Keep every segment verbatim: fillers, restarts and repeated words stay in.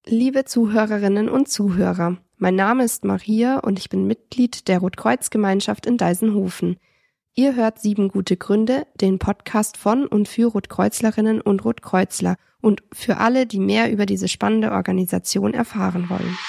Liebe Zuhörerinnen und Zuhörer, mein Name ist Maria und ich bin Mitglied der Rotkreuz-Gemeinschaft in Deisenhofen. Ihr hört Sieben gute Gründe, den Podcast von und für Rotkreuzlerinnen und Rotkreuzler und für alle, die mehr über diese spannende Organisation erfahren wollen.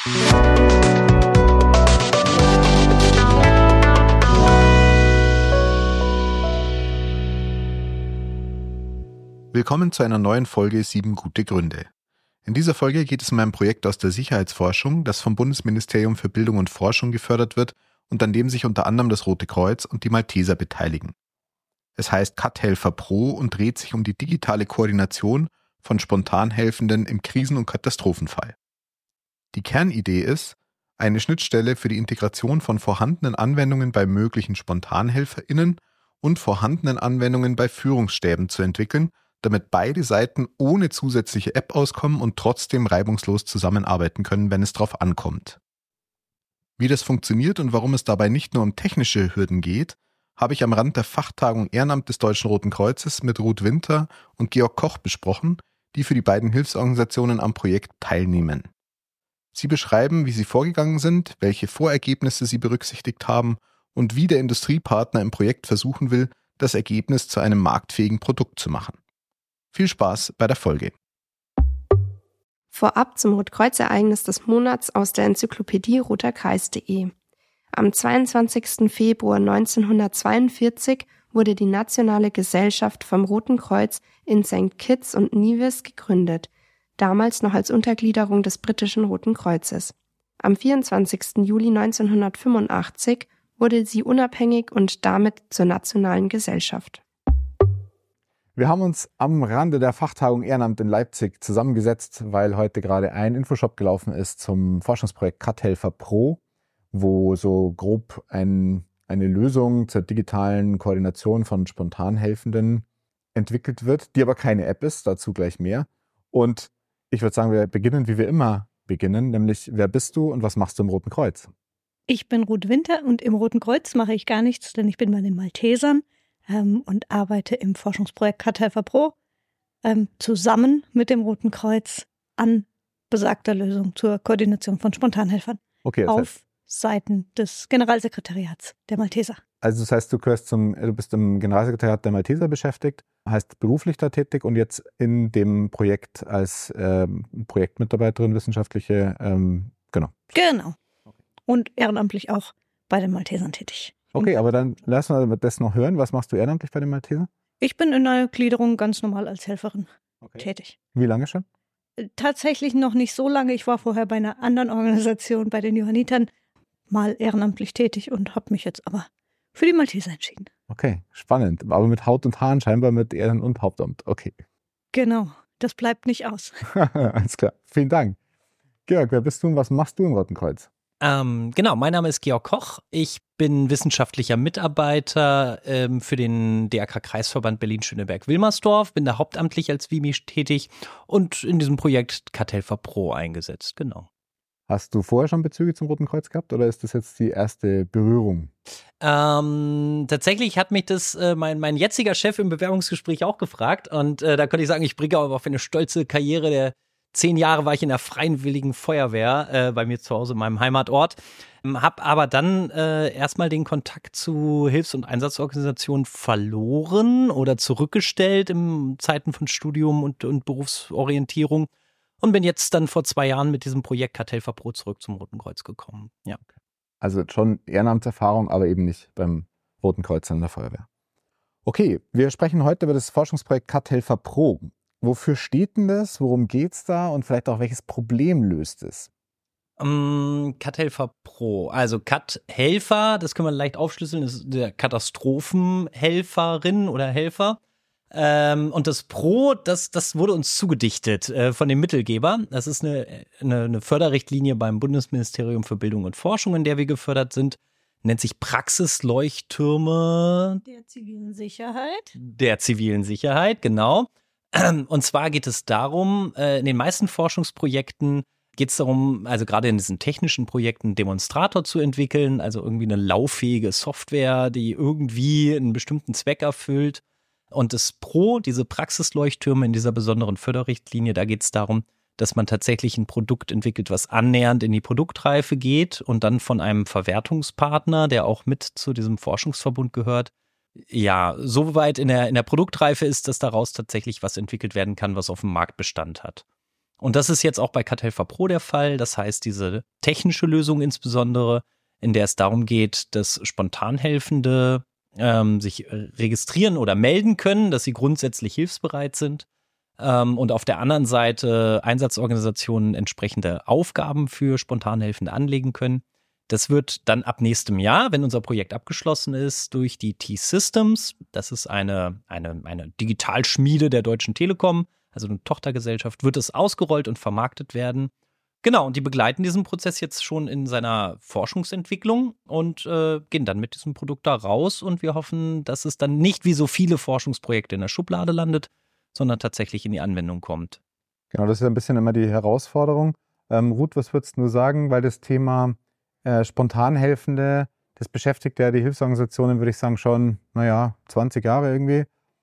Willkommen zu einer neuen Folge Sieben gute Gründe. In dieser Folge geht es um ein Projekt aus der Sicherheitsforschung, das vom Bundesministerium für Bildung und Forschung gefördert wird und an dem sich unter anderem das Rote Kreuz und die Malteser beteiligen. Es heißt Kat-Helfer Pro und dreht sich um die digitale Koordination von Spontanhelfenden im Krisen- und Katastrophenfall. Die Kernidee ist, eine Schnittstelle für die Integration von vorhandenen Anwendungen bei möglichen SpontanhelferInnen und vorhandenen Anwendungen bei Führungsstäben zu entwickeln, damit beide Seiten ohne zusätzliche App auskommen und trotzdem reibungslos zusammenarbeiten können, wenn es drauf ankommt. Wie das funktioniert und warum es dabei nicht nur um technische Hürden geht, habe ich am Rand der Fachtagung Ehrenamt des Deutschen Roten Kreuzes mit Ruth Winter und Georg Koch besprochen, die für die beiden Hilfsorganisationen am Projekt teilnehmen. Sie beschreiben, wie sie vorgegangen sind, welche Vorergebnisse sie berücksichtigt haben und wie der Industriepartner im Projekt versuchen will, das Ergebnis zu einem marktfähigen Produkt zu machen. Viel Spaß bei der Folge. Vorab zum Rotkreuz-Ereignis des Monats aus der Enzyklopädie roterkreis punkt de. Am zweiundzwanzigsten Februar neunzehnhundertzweiundvierzig wurde die Nationale Gesellschaft vom Roten Kreuz in Sankt Kitts und Nevis gegründet, damals noch als Untergliederung des britischen Roten Kreuzes. Am vierundzwanzigsten Juli neunzehnhundertfünfundachtzig wurde sie unabhängig und damit zur nationalen Gesellschaft. Wir haben uns am Rande der Fachtagung Ehrenamt in Leipzig zusammengesetzt, weil heute gerade ein Infoshop gelaufen ist zum Forschungsprojekt Kat-Helfer Pro, wo so grob ein, eine Lösung zur digitalen Koordination von Spontanhelfenden entwickelt wird, die aber keine App ist, dazu gleich mehr. Und ich würde sagen, wir beginnen, wie wir immer beginnen, nämlich wer bist du und was machst du im Roten Kreuz? Ich bin Ruth Winter und im Roten Kreuz mache ich gar nichts, denn ich bin bei den Maltesern ähm, und arbeite im Forschungsprojekt Kat-Helfer Pro ähm, zusammen mit dem Roten Kreuz an besagter Lösung zur Koordination von Spontanhelfern Okay, das auf heißt, Seiten des Generalsekretariats der Malteser. also das heißt, du gehörst zum, du bist im Generalsekretariat der Malteser beschäftigt, heißt beruflich da tätig und jetzt in dem Projekt als ähm, Projektmitarbeiterin, wissenschaftliche, ähm, genau. Genau. Und ehrenamtlich auch bei den Maltesern tätig. Okay, aber dann lassen wir das noch hören. Was machst du ehrenamtlich bei den Maltesern? Ich bin in einer Gliederung ganz normal als Helferin Okay. tätig. Wie lange schon? Tatsächlich noch nicht so lange. Ich war vorher bei einer anderen Organisation, bei den Johannitern, mal ehrenamtlich tätig und habe mich jetzt aber für die Malteser entschieden. Okay, spannend. Aber mit Haut und Haaren scheinbar mit Ehren- und Hauptamt. Okay. Genau, das bleibt nicht aus. Alles klar. Vielen Dank. Georg, wer bist du und was machst du im Roten Kreuz? Ähm, genau, mein Name ist Georg Koch. Ich bin wissenschaftlicher Mitarbeiter ähm, für den D R K-Kreisverband Berlin-Schöneberg-Wilmersdorf, bin da hauptamtlich als W I M I tätig und in diesem Projekt Kat-Helfer Pro eingesetzt, genau. Hast du vorher schon Bezüge zum Roten Kreuz gehabt oder ist das jetzt die erste Berührung? Ähm, tatsächlich hat mich das äh, mein, mein jetziger Chef im Bewerbungsgespräch auch gefragt und äh, da könnte ich sagen, ich bringe aber auf eine stolze Karriere der Zehn Jahre war ich in der Freiwilligen Feuerwehr äh, bei mir zu Hause in meinem Heimatort, ähm, habe aber dann äh, erstmal den Kontakt zu Hilfs- und Einsatzorganisationen verloren oder zurückgestellt in Zeiten von Studium und, und Berufsorientierung und bin jetzt dann vor zwei Jahren mit diesem Projekt Kat-Helfer Pro zurück zum Roten Kreuz gekommen. Ja. Also schon Ehrenamtserfahrung, aber eben nicht beim Roten Kreuz in der Feuerwehr. Okay, wir sprechen heute über das Forschungsprojekt Kat-Helfer Pro. Wofür steht denn das? Worum geht's da? Und vielleicht auch, welches Problem löst es? Um, Kat-Helfer Pro. Also Kat-Helfer, das können wir leicht aufschlüsseln, ist der Katastrophenhelferin oder Helfer. Ähm, und das Pro, das, das wurde uns zugedichtet äh, von dem Mittelgeber. Das ist eine, eine, eine Förderrichtlinie beim Bundesministerium für Bildung und Forschung, in der wir gefördert sind. Nennt sich Praxisleuchttürme Der zivilen Sicherheit. der zivilen Sicherheit, genau. Und zwar geht es darum, in den meisten Forschungsprojekten geht es darum, also gerade in diesen technischen Projekten, einen Demonstrator zu entwickeln, also irgendwie eine lauffähige Software, die irgendwie einen bestimmten Zweck erfüllt. Und das Pro, diese Praxisleuchttürme in dieser besonderen Förderrichtlinie, da geht es darum, dass man tatsächlich ein Produkt entwickelt, was annähernd in die Produktreife geht und dann von einem Verwertungspartner, der auch mit zu diesem Forschungsverbund gehört, ja, so weit in der, in der Produktreife ist, dass daraus tatsächlich was entwickelt werden kann, was auf dem Markt Bestand hat. Und das ist jetzt auch bei Cartellver Pro der Fall. Das heißt, diese technische Lösung insbesondere, in der es darum geht, dass Spontanhelfende ähm, sich registrieren oder melden können, dass sie grundsätzlich hilfsbereit sind. Ähm, und auf der anderen Seite Einsatzorganisationen entsprechende Aufgaben für Spontanhelfende anlegen können. Das wird dann ab nächstem Jahr, wenn unser Projekt abgeschlossen ist, durch die T-Systems, das ist eine, eine, eine Digitalschmiede der Deutschen Telekom, also eine Tochtergesellschaft, wird es ausgerollt und vermarktet werden. Genau, und die begleiten diesen Prozess jetzt schon in seiner Forschungsentwicklung und äh, gehen dann mit diesem Produkt da raus. Und wir hoffen, dass es dann nicht wie so viele Forschungsprojekte in der Schublade landet, sondern tatsächlich in die Anwendung kommt. Genau, das ist ein bisschen immer die Herausforderung. Ähm, Ruth, was würdest du sagen, weil das Thema äh, Spontanhelfende, das beschäftigt ja die Hilfsorganisationen, würde ich sagen, schon, naja, zwanzig Jahre irgendwie.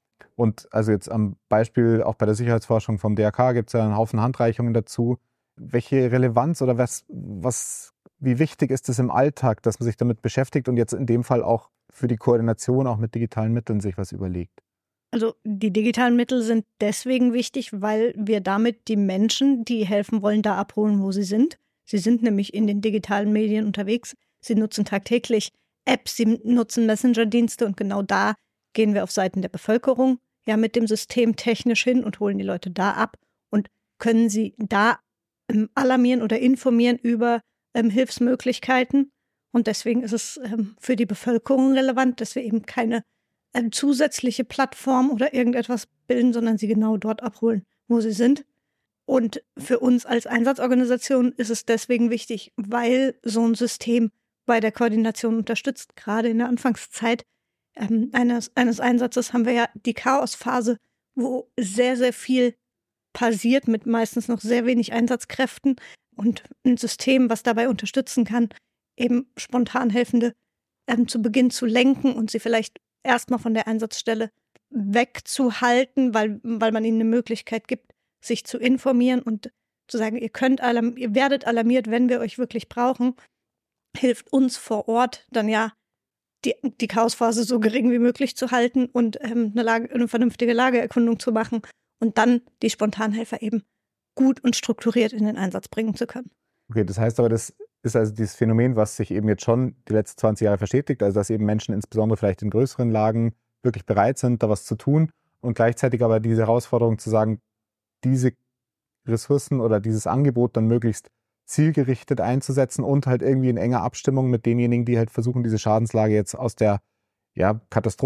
Und also jetzt am Beispiel auch bei der Sicherheitsforschung vom D R K gibt es ja einen Haufen Handreichungen dazu. Welche Relevanz oder was, was, wie wichtig ist es im Alltag, dass man sich damit beschäftigt und jetzt in dem Fall auch für die Koordination auch mit digitalen Mitteln sich was überlegt? Also die digitalen Mittel sind deswegen wichtig, weil wir damit die Menschen, die helfen wollen, da abholen, wo sie sind. Sie sind nämlich in den digitalen Medien unterwegs. Sie nutzen tagtäglich Apps, sie nutzen Messenger-Dienste und genau da gehen wir auf Seiten der Bevölkerung ja mit dem System technisch hin und holen die Leute da ab und können sie da ähm, alarmieren oder informieren über ähm, Hilfsmöglichkeiten. Und deswegen ist es ähm, für die Bevölkerung relevant, dass wir eben keine ähm, zusätzliche Plattform oder irgendetwas bilden, sondern sie genau dort abholen, wo sie sind. Und für uns als Einsatzorganisation ist es deswegen wichtig, weil so ein System bei der Koordination unterstützt. Gerade in der Anfangszeit ähm, eines, eines Einsatzes haben wir ja die Chaosphase, wo sehr, sehr viel passiert mit meistens noch sehr wenig Einsatzkräften und ein System, was dabei unterstützen kann, eben Spontanhelfende ähm, zu Beginn zu lenken und sie vielleicht erstmal von der Einsatzstelle wegzuhalten, weil, weil man ihnen eine Möglichkeit gibt, sich zu informieren und zu sagen, ihr könnt alarm- ihr werdet alarmiert, wenn wir euch wirklich brauchen, hilft uns vor Ort dann ja, die, die Chaosphase so gering wie möglich zu halten und ähm, eine, Lage, eine vernünftige Lageerkundung zu machen und dann die Spontanhelfer eben gut und strukturiert in den Einsatz bringen zu können. Okay, das heißt aber, das ist also dieses Phänomen, was sich eben jetzt schon die letzten zwanzig Jahre verstetigt, also dass eben Menschen insbesondere vielleicht in größeren Lagen wirklich bereit sind, da was zu tun und gleichzeitig aber diese Herausforderung zu sagen, diese Ressourcen oder dieses Angebot dann möglichst zielgerichtet einzusetzen und halt irgendwie in enger Abstimmung mit denjenigen, die halt versuchen, diese Schadenslage jetzt aus der ja,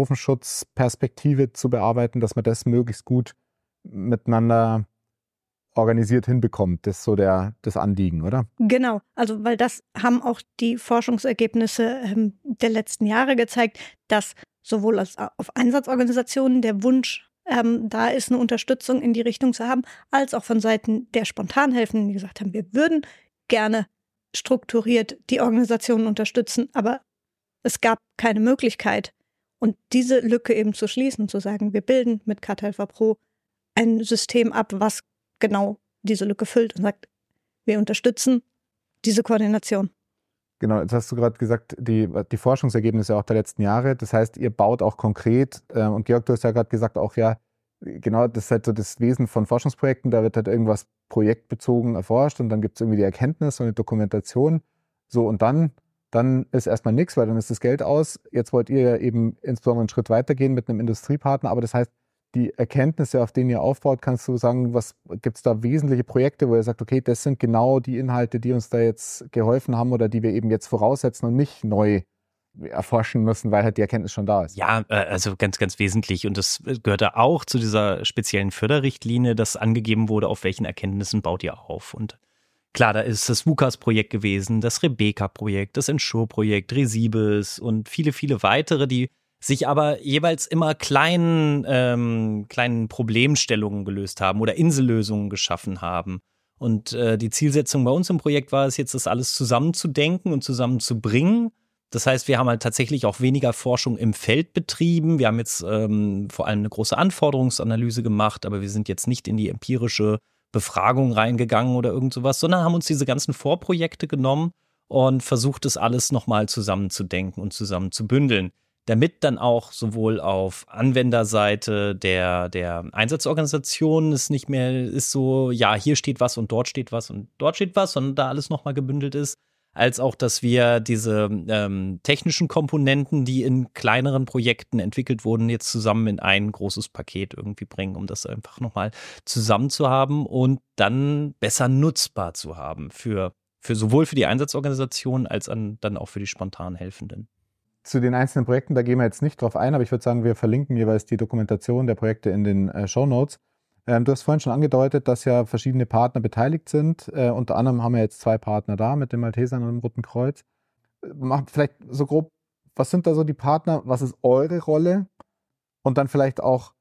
Katastrophenschutzperspektive zu bearbeiten, dass man das möglichst gut miteinander organisiert hinbekommt. Das ist so der, das Anliegen, oder? Genau, also weil das haben auch die Forschungsergebnisse ähm, der letzten Jahre gezeigt, dass sowohl als auf Einsatzorganisationen der Wunsch ähm, da ist, eine Unterstützung in die Richtung zu haben, als auch von Seiten der Spontanhelfenden, die gesagt haben, wir würden gerne strukturiert die Organisationen unterstützen, aber es gab keine Möglichkeit. Und diese Lücke eben zu schließen, zu sagen, wir bilden mit Cartellver Pro ein System ab, was genau diese Lücke füllt und sagt, wir unterstützen diese Koordination. Genau, jetzt hast du gerade gesagt, die, die Forschungsergebnisse auch der letzten Jahre. Das heißt, ihr baut auch konkret, äh, und Georg, du hast ja gerade gesagt, auch ja, genau, das ist halt so das Wesen von Forschungsprojekten, da wird halt irgendwas projektbezogen erforscht und dann gibt es irgendwie die Erkenntnis und die Dokumentation. So, und dann, dann ist erstmal nichts, weil dann ist das Geld aus. Jetzt wollt ihr eben insbesondere einen Schritt weitergehen mit einem Industriepartner, aber das heißt, die Erkenntnisse, auf denen ihr aufbaut, kannst du sagen, was gibt es da wesentliche Projekte, wo ihr sagt, okay, das sind genau die Inhalte, die uns da jetzt geholfen haben oder die wir eben jetzt voraussetzen und nicht neu erforschen müssen, weil halt die Erkenntnis schon da ist. Ja, also ganz, ganz wesentlich. Und das gehörte auch zu dieser speziellen Förderrichtlinie, dass angegeben wurde, auf welchen Erkenntnissen baut ihr auf. Und klar, da ist das WUKAS-Projekt gewesen, das Rebecca-Projekt, das Ensure-Projekt, Resibes und viele, viele weitere, die sich aber jeweils immer kleinen, ähm, kleinen Problemstellungen gelöst haben oder Insellösungen geschaffen haben. Und äh, die Zielsetzung bei uns im Projekt war es jetzt, das alles zusammenzudenken und zusammenzubringen. Das heißt, wir haben halt tatsächlich auch weniger Forschung im Feld betrieben. Wir haben jetzt ähm, vor allem eine große Anforderungsanalyse gemacht, aber wir sind jetzt nicht in die empirische Befragung reingegangen oder irgend sowas, sondern haben uns diese ganzen Vorprojekte genommen und versucht, das alles nochmal zusammenzudenken und zusammen zu bündeln, damit dann auch sowohl auf Anwenderseite der, der Einsatzorganisation es nicht mehr ist so, ja, hier steht was und dort steht was und dort steht was, sondern da alles nochmal gebündelt ist, als auch, dass wir diese ähm, technischen Komponenten, die in kleineren Projekten entwickelt wurden, jetzt zusammen in ein großes Paket irgendwie bringen, um das einfach nochmal zusammen zu haben und dann besser nutzbar zu haben für, für sowohl für die Einsatzorganisation als an, dann auch für die spontan Helfenden. Zu den einzelnen Projekten, da gehen wir jetzt nicht drauf ein, aber ich würde sagen, wir verlinken jeweils die Dokumentation der Projekte in den äh, Shownotes. Ähm, du hast vorhin schon angedeutet, dass ja verschiedene Partner beteiligt sind. Äh, unter anderem haben wir jetzt zwei Partner da mit den Maltesern und dem Roten Kreuz. Macht vielleicht so grob, was sind da so die Partner? Was ist eure Rolle? Und dann vielleicht auch,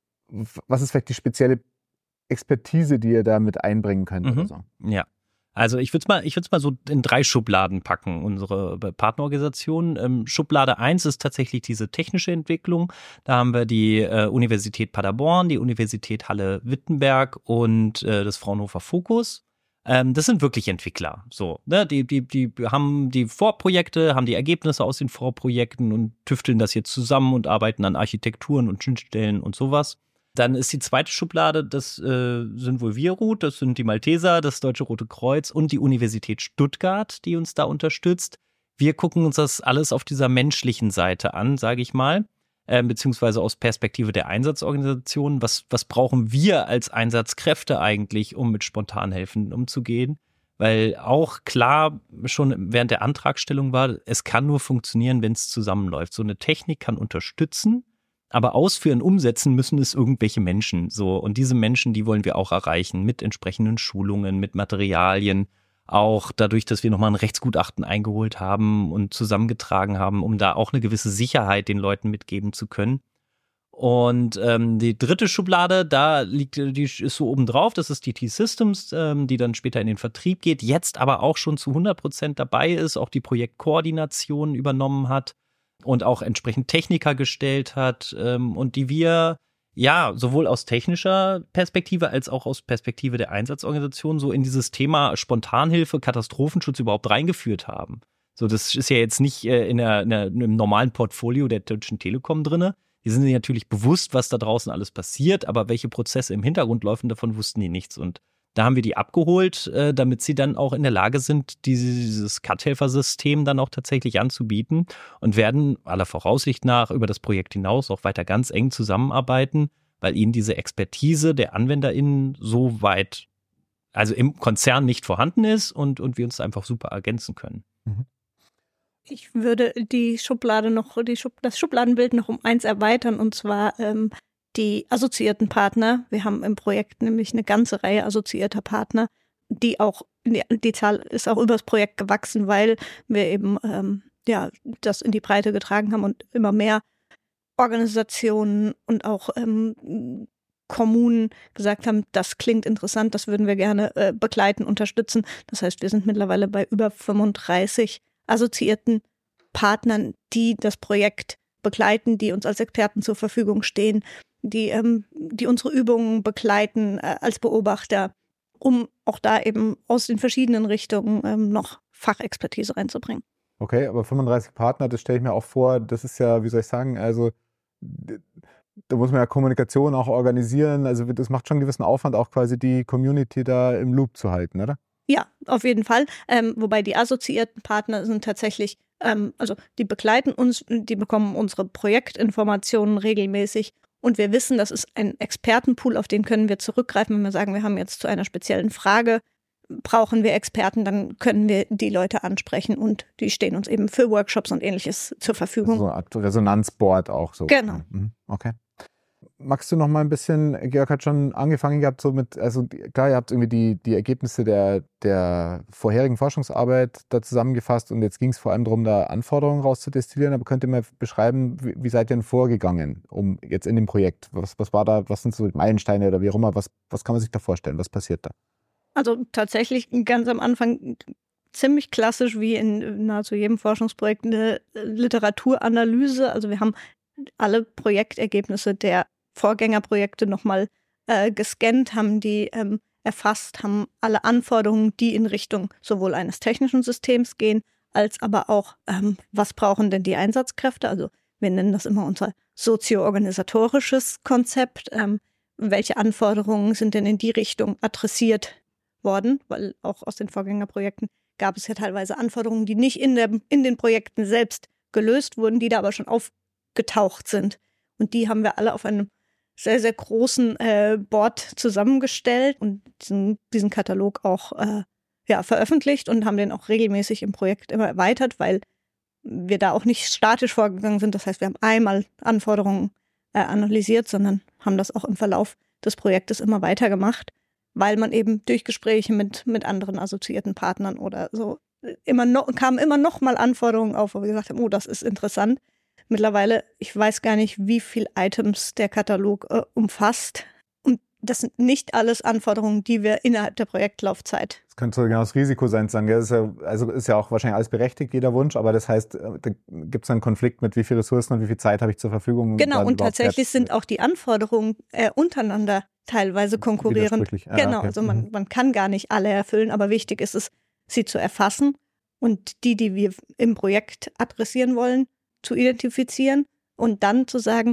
was ist vielleicht die spezielle Expertise, die ihr da mit einbringen könnt Mhm. oder so? Ja. Also ich würde es mal, ich würde es mal so in drei Schubladen packen, unsere Partnerorganisation. Ähm, Schublade eins ist tatsächlich diese technische Entwicklung. Da haben wir die äh, Universität Paderborn, die Universität Halle-Wittenberg und äh, das Fraunhofer Fokus. Ähm, das sind wirklich Entwickler. So, ne? Die, die, die haben die Vorprojekte, haben die Ergebnisse aus den Vorprojekten und tüfteln das jetzt zusammen und arbeiten an Architekturen und Schnittstellen und sowas. Dann ist die zweite Schublade, das äh, sind wohl wir, Ruth, das sind die Malteser, das Deutsche Rote Kreuz und die Universität Stuttgart, die uns da unterstützt. Wir gucken uns das alles auf dieser menschlichen Seite an, sage ich mal, äh, beziehungsweise aus Perspektive der Einsatzorganisation. Was, was brauchen wir als Einsatzkräfte eigentlich, um mit Spontanhelfenden umzugehen? Weil auch klar schon während der Antragstellung war, es kann nur funktionieren, wenn es zusammenläuft. So eine Technik kann unterstützen, aber ausführen, umsetzen müssen es irgendwelche Menschen. So. Und diese Menschen, die wollen wir auch erreichen mit entsprechenden Schulungen, mit Materialien. Auch dadurch, dass wir nochmal ein Rechtsgutachten eingeholt haben und zusammengetragen haben, um da auch eine gewisse Sicherheit den Leuten mitgeben zu können. Und ähm, die dritte Schublade, da liegt, die ist so oben drauf, das ist die T-Systems, ähm, die dann später in den Vertrieb geht, jetzt aber auch schon zu hundert Prozent dabei ist, auch die Projektkoordination übernommen hat und auch entsprechend Techniker gestellt hat ähm, und die wir ja sowohl aus technischer Perspektive als auch aus Perspektive der Einsatzorganisation so in dieses Thema Spontanhilfe, Katastrophenschutz überhaupt reingeführt haben. So, das ist ja jetzt nicht äh, in, der, in, der, in einem normalen Portfolio der Deutschen Telekom drinne. Die sind sich natürlich bewusst, was da draußen alles passiert, aber welche Prozesse im Hintergrund laufen, davon wussten die nichts. Und da haben wir die abgeholt, äh, damit sie dann auch in der Lage sind, dieses Cut-Helfer-System dann auch tatsächlich anzubieten und werden aller Voraussicht nach über das Projekt hinaus auch weiter ganz eng zusammenarbeiten, weil ihnen diese Expertise der AnwenderInnen so weit, also im Konzern nicht vorhanden ist und, und wir uns einfach super ergänzen können. Mhm. Ich würde die Schublade noch, die Schub, das Schubladenbild noch um eins erweitern, und zwar ähm, die assoziierten Partner. Wir haben im Projekt nämlich eine ganze Reihe assoziierter Partner, die auch, die, die Zahl ist auch übers Projekt gewachsen, weil wir eben ähm, ja das in die Breite getragen haben und immer mehr Organisationen und auch ähm, Kommunen gesagt haben, das klingt interessant, das würden wir gerne äh, begleiten, unterstützen. Das heißt, wir sind mittlerweile bei über fünfunddreißig assoziierten Partnern, die das Projekt begleiten, die uns als Experten zur Verfügung stehen, die, ähm, die unsere Übungen begleiten äh, als Beobachter, um auch da eben aus den verschiedenen Richtungen ähm, noch Fachexpertise reinzubringen. Okay, aber fünfunddreißig Partner, das stelle ich mir auch vor, das ist ja, wie soll ich sagen, also da muss man ja Kommunikation auch organisieren, also das macht schon einen gewissen Aufwand, auch quasi die Community da im Loop zu halten, oder? Ja, auf jeden Fall. Ähm, wobei die assoziierten Partner sind tatsächlich, ähm, also die begleiten uns, die bekommen unsere Projektinformationen regelmäßig und wir wissen, das ist ein Expertenpool, auf den können wir zurückgreifen, wenn wir sagen, wir haben jetzt zu einer speziellen Frage, brauchen wir Experten, dann können wir die Leute ansprechen und die stehen uns eben für Workshops und Ähnliches zur Verfügung. So eine Art Resonanzboard auch so. Genau. Okay. Magst du noch mal ein bisschen, Georg hat schon angefangen gehabt, so mit, also klar, ihr habt irgendwie die, die Ergebnisse der, der vorherigen Forschungsarbeit da zusammengefasst und jetzt ging es vor allem darum, da Anforderungen rauszudestillieren, aber könnt ihr mal beschreiben, wie, wie seid ihr denn vorgegangen, um jetzt in dem Projekt, was, was war da, was sind so Meilensteine oder wie auch immer, was, was kann man sich da vorstellen, was passiert da? Also tatsächlich ganz am Anfang ziemlich klassisch wie in nahezu jedem Forschungsprojekt eine Literaturanalyse, also wir haben alle Projektergebnisse der Vorgängerprojekte nochmal äh, gescannt, haben die ähm, erfasst, haben alle Anforderungen, die in Richtung sowohl eines technischen Systems gehen, als aber auch, ähm, was brauchen denn die Einsatzkräfte? Also wir nennen das immer unser sozio-organisatorisches Konzept. Ähm, welche Anforderungen sind denn in die Richtung adressiert worden? Weil auch aus den Vorgängerprojekten gab es ja teilweise Anforderungen, die nicht in, der, in den Projekten selbst gelöst wurden, die da aber schon aufgetaucht sind. Und die haben wir alle auf einem sehr, sehr großen äh, Board zusammengestellt und diesen, diesen Katalog auch äh, ja, veröffentlicht und haben den auch regelmäßig im Projekt immer erweitert, weil wir da auch nicht statisch vorgegangen sind. Das heißt, wir haben einmal Anforderungen äh, analysiert, sondern haben das auch im Verlauf des Projektes immer weitergemacht, weil man eben durch Gespräche mit, mit anderen assoziierten Partnern oder so immer noch, kamen immer noch mal Anforderungen auf, wo wir gesagt haben, oh, das ist interessant. Mittlerweile, ich weiß gar nicht, wie viele Items der Katalog äh, umfasst. Und das sind nicht alles Anforderungen, die wir innerhalb der Projektlaufzeit. Das könnte so genau das Risiko sein, zu sagen, ja, ist ja, also ist ja auch wahrscheinlich alles berechtigt, jeder Wunsch, aber das heißt, da gibt es einen Konflikt mit wie viel Ressourcen und wie viel Zeit habe ich zur Verfügung. Genau, und tatsächlich sind auch die Anforderungen äh, untereinander teilweise konkurrierend. Ah, genau, okay. also man, man kann gar nicht alle erfüllen, aber wichtig ist es, sie zu erfassen und die, die wir im Projekt adressieren wollen, zu identifizieren und dann zu sagen,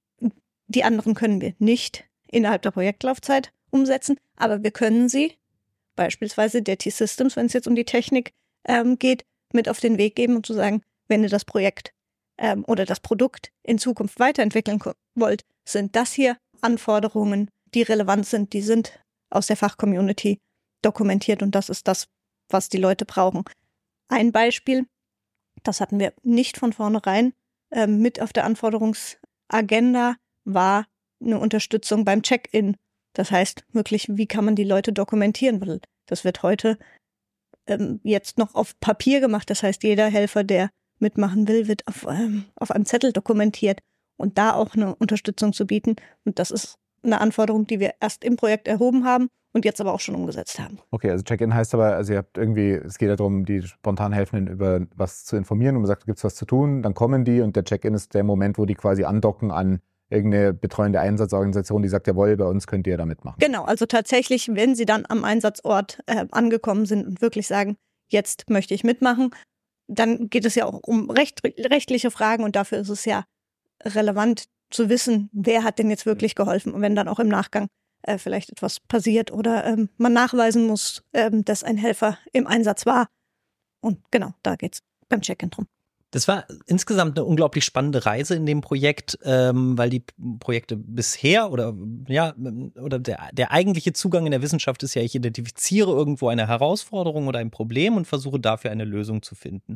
die anderen können wir nicht innerhalb der Projektlaufzeit umsetzen, aber wir können sie, beispielsweise der T-Systems, wenn es jetzt um die Technik ähm, geht, mit auf den Weg geben und zu sagen, wenn ihr das Projekt ähm, oder das Produkt in Zukunft weiterentwickeln wollt, sind das hier Anforderungen, die relevant sind, die sind aus der Fachcommunity dokumentiert und das ist das, was die Leute brauchen. Ein Beispiel, das hatten wir nicht von vornherein äh, mit auf der Anforderungsagenda, war eine Unterstützung beim Check-in. Das heißt wirklich, wie kann man die Leute dokumentieren? Weil das wird heute ähm, jetzt noch auf Papier gemacht. Das heißt, jeder Helfer, der mitmachen will, wird auf, ähm, auf einem Zettel dokumentiert und da auch eine Unterstützung zu bieten. Und das ist eine Anforderung, die wir erst im Projekt erhoben haben und jetzt aber auch schon umgesetzt haben. Okay, also Check-in heißt aber, also ihr habt irgendwie, es geht ja darum, die spontan Helfenden über was zu informieren und man sagt, gibt es was zu tun, dann kommen die und der Check-in ist der Moment, wo die quasi andocken an irgendeine betreuende Einsatzorganisation, die sagt, jawohl, bei uns könnt ihr da mitmachen. Genau, also tatsächlich, wenn sie dann am Einsatzort äh, angekommen sind und wirklich sagen, jetzt möchte ich mitmachen, dann geht es ja auch um recht, rechtliche Fragen und dafür ist es ja relevant zu wissen, wer hat denn jetzt wirklich geholfen und wenn dann auch im Nachgang äh, vielleicht etwas passiert oder ähm, man nachweisen muss, ähm, dass ein Helfer im Einsatz war. Und genau, da geht's beim Check-in drum. Das war insgesamt eine unglaublich spannende Reise in dem Projekt, ähm, weil die Projekte bisher oder ja oder der, der eigentliche Zugang in der Wissenschaft ist ja, ich identifiziere irgendwo eine Herausforderung oder ein Problem und versuche dafür eine Lösung zu finden.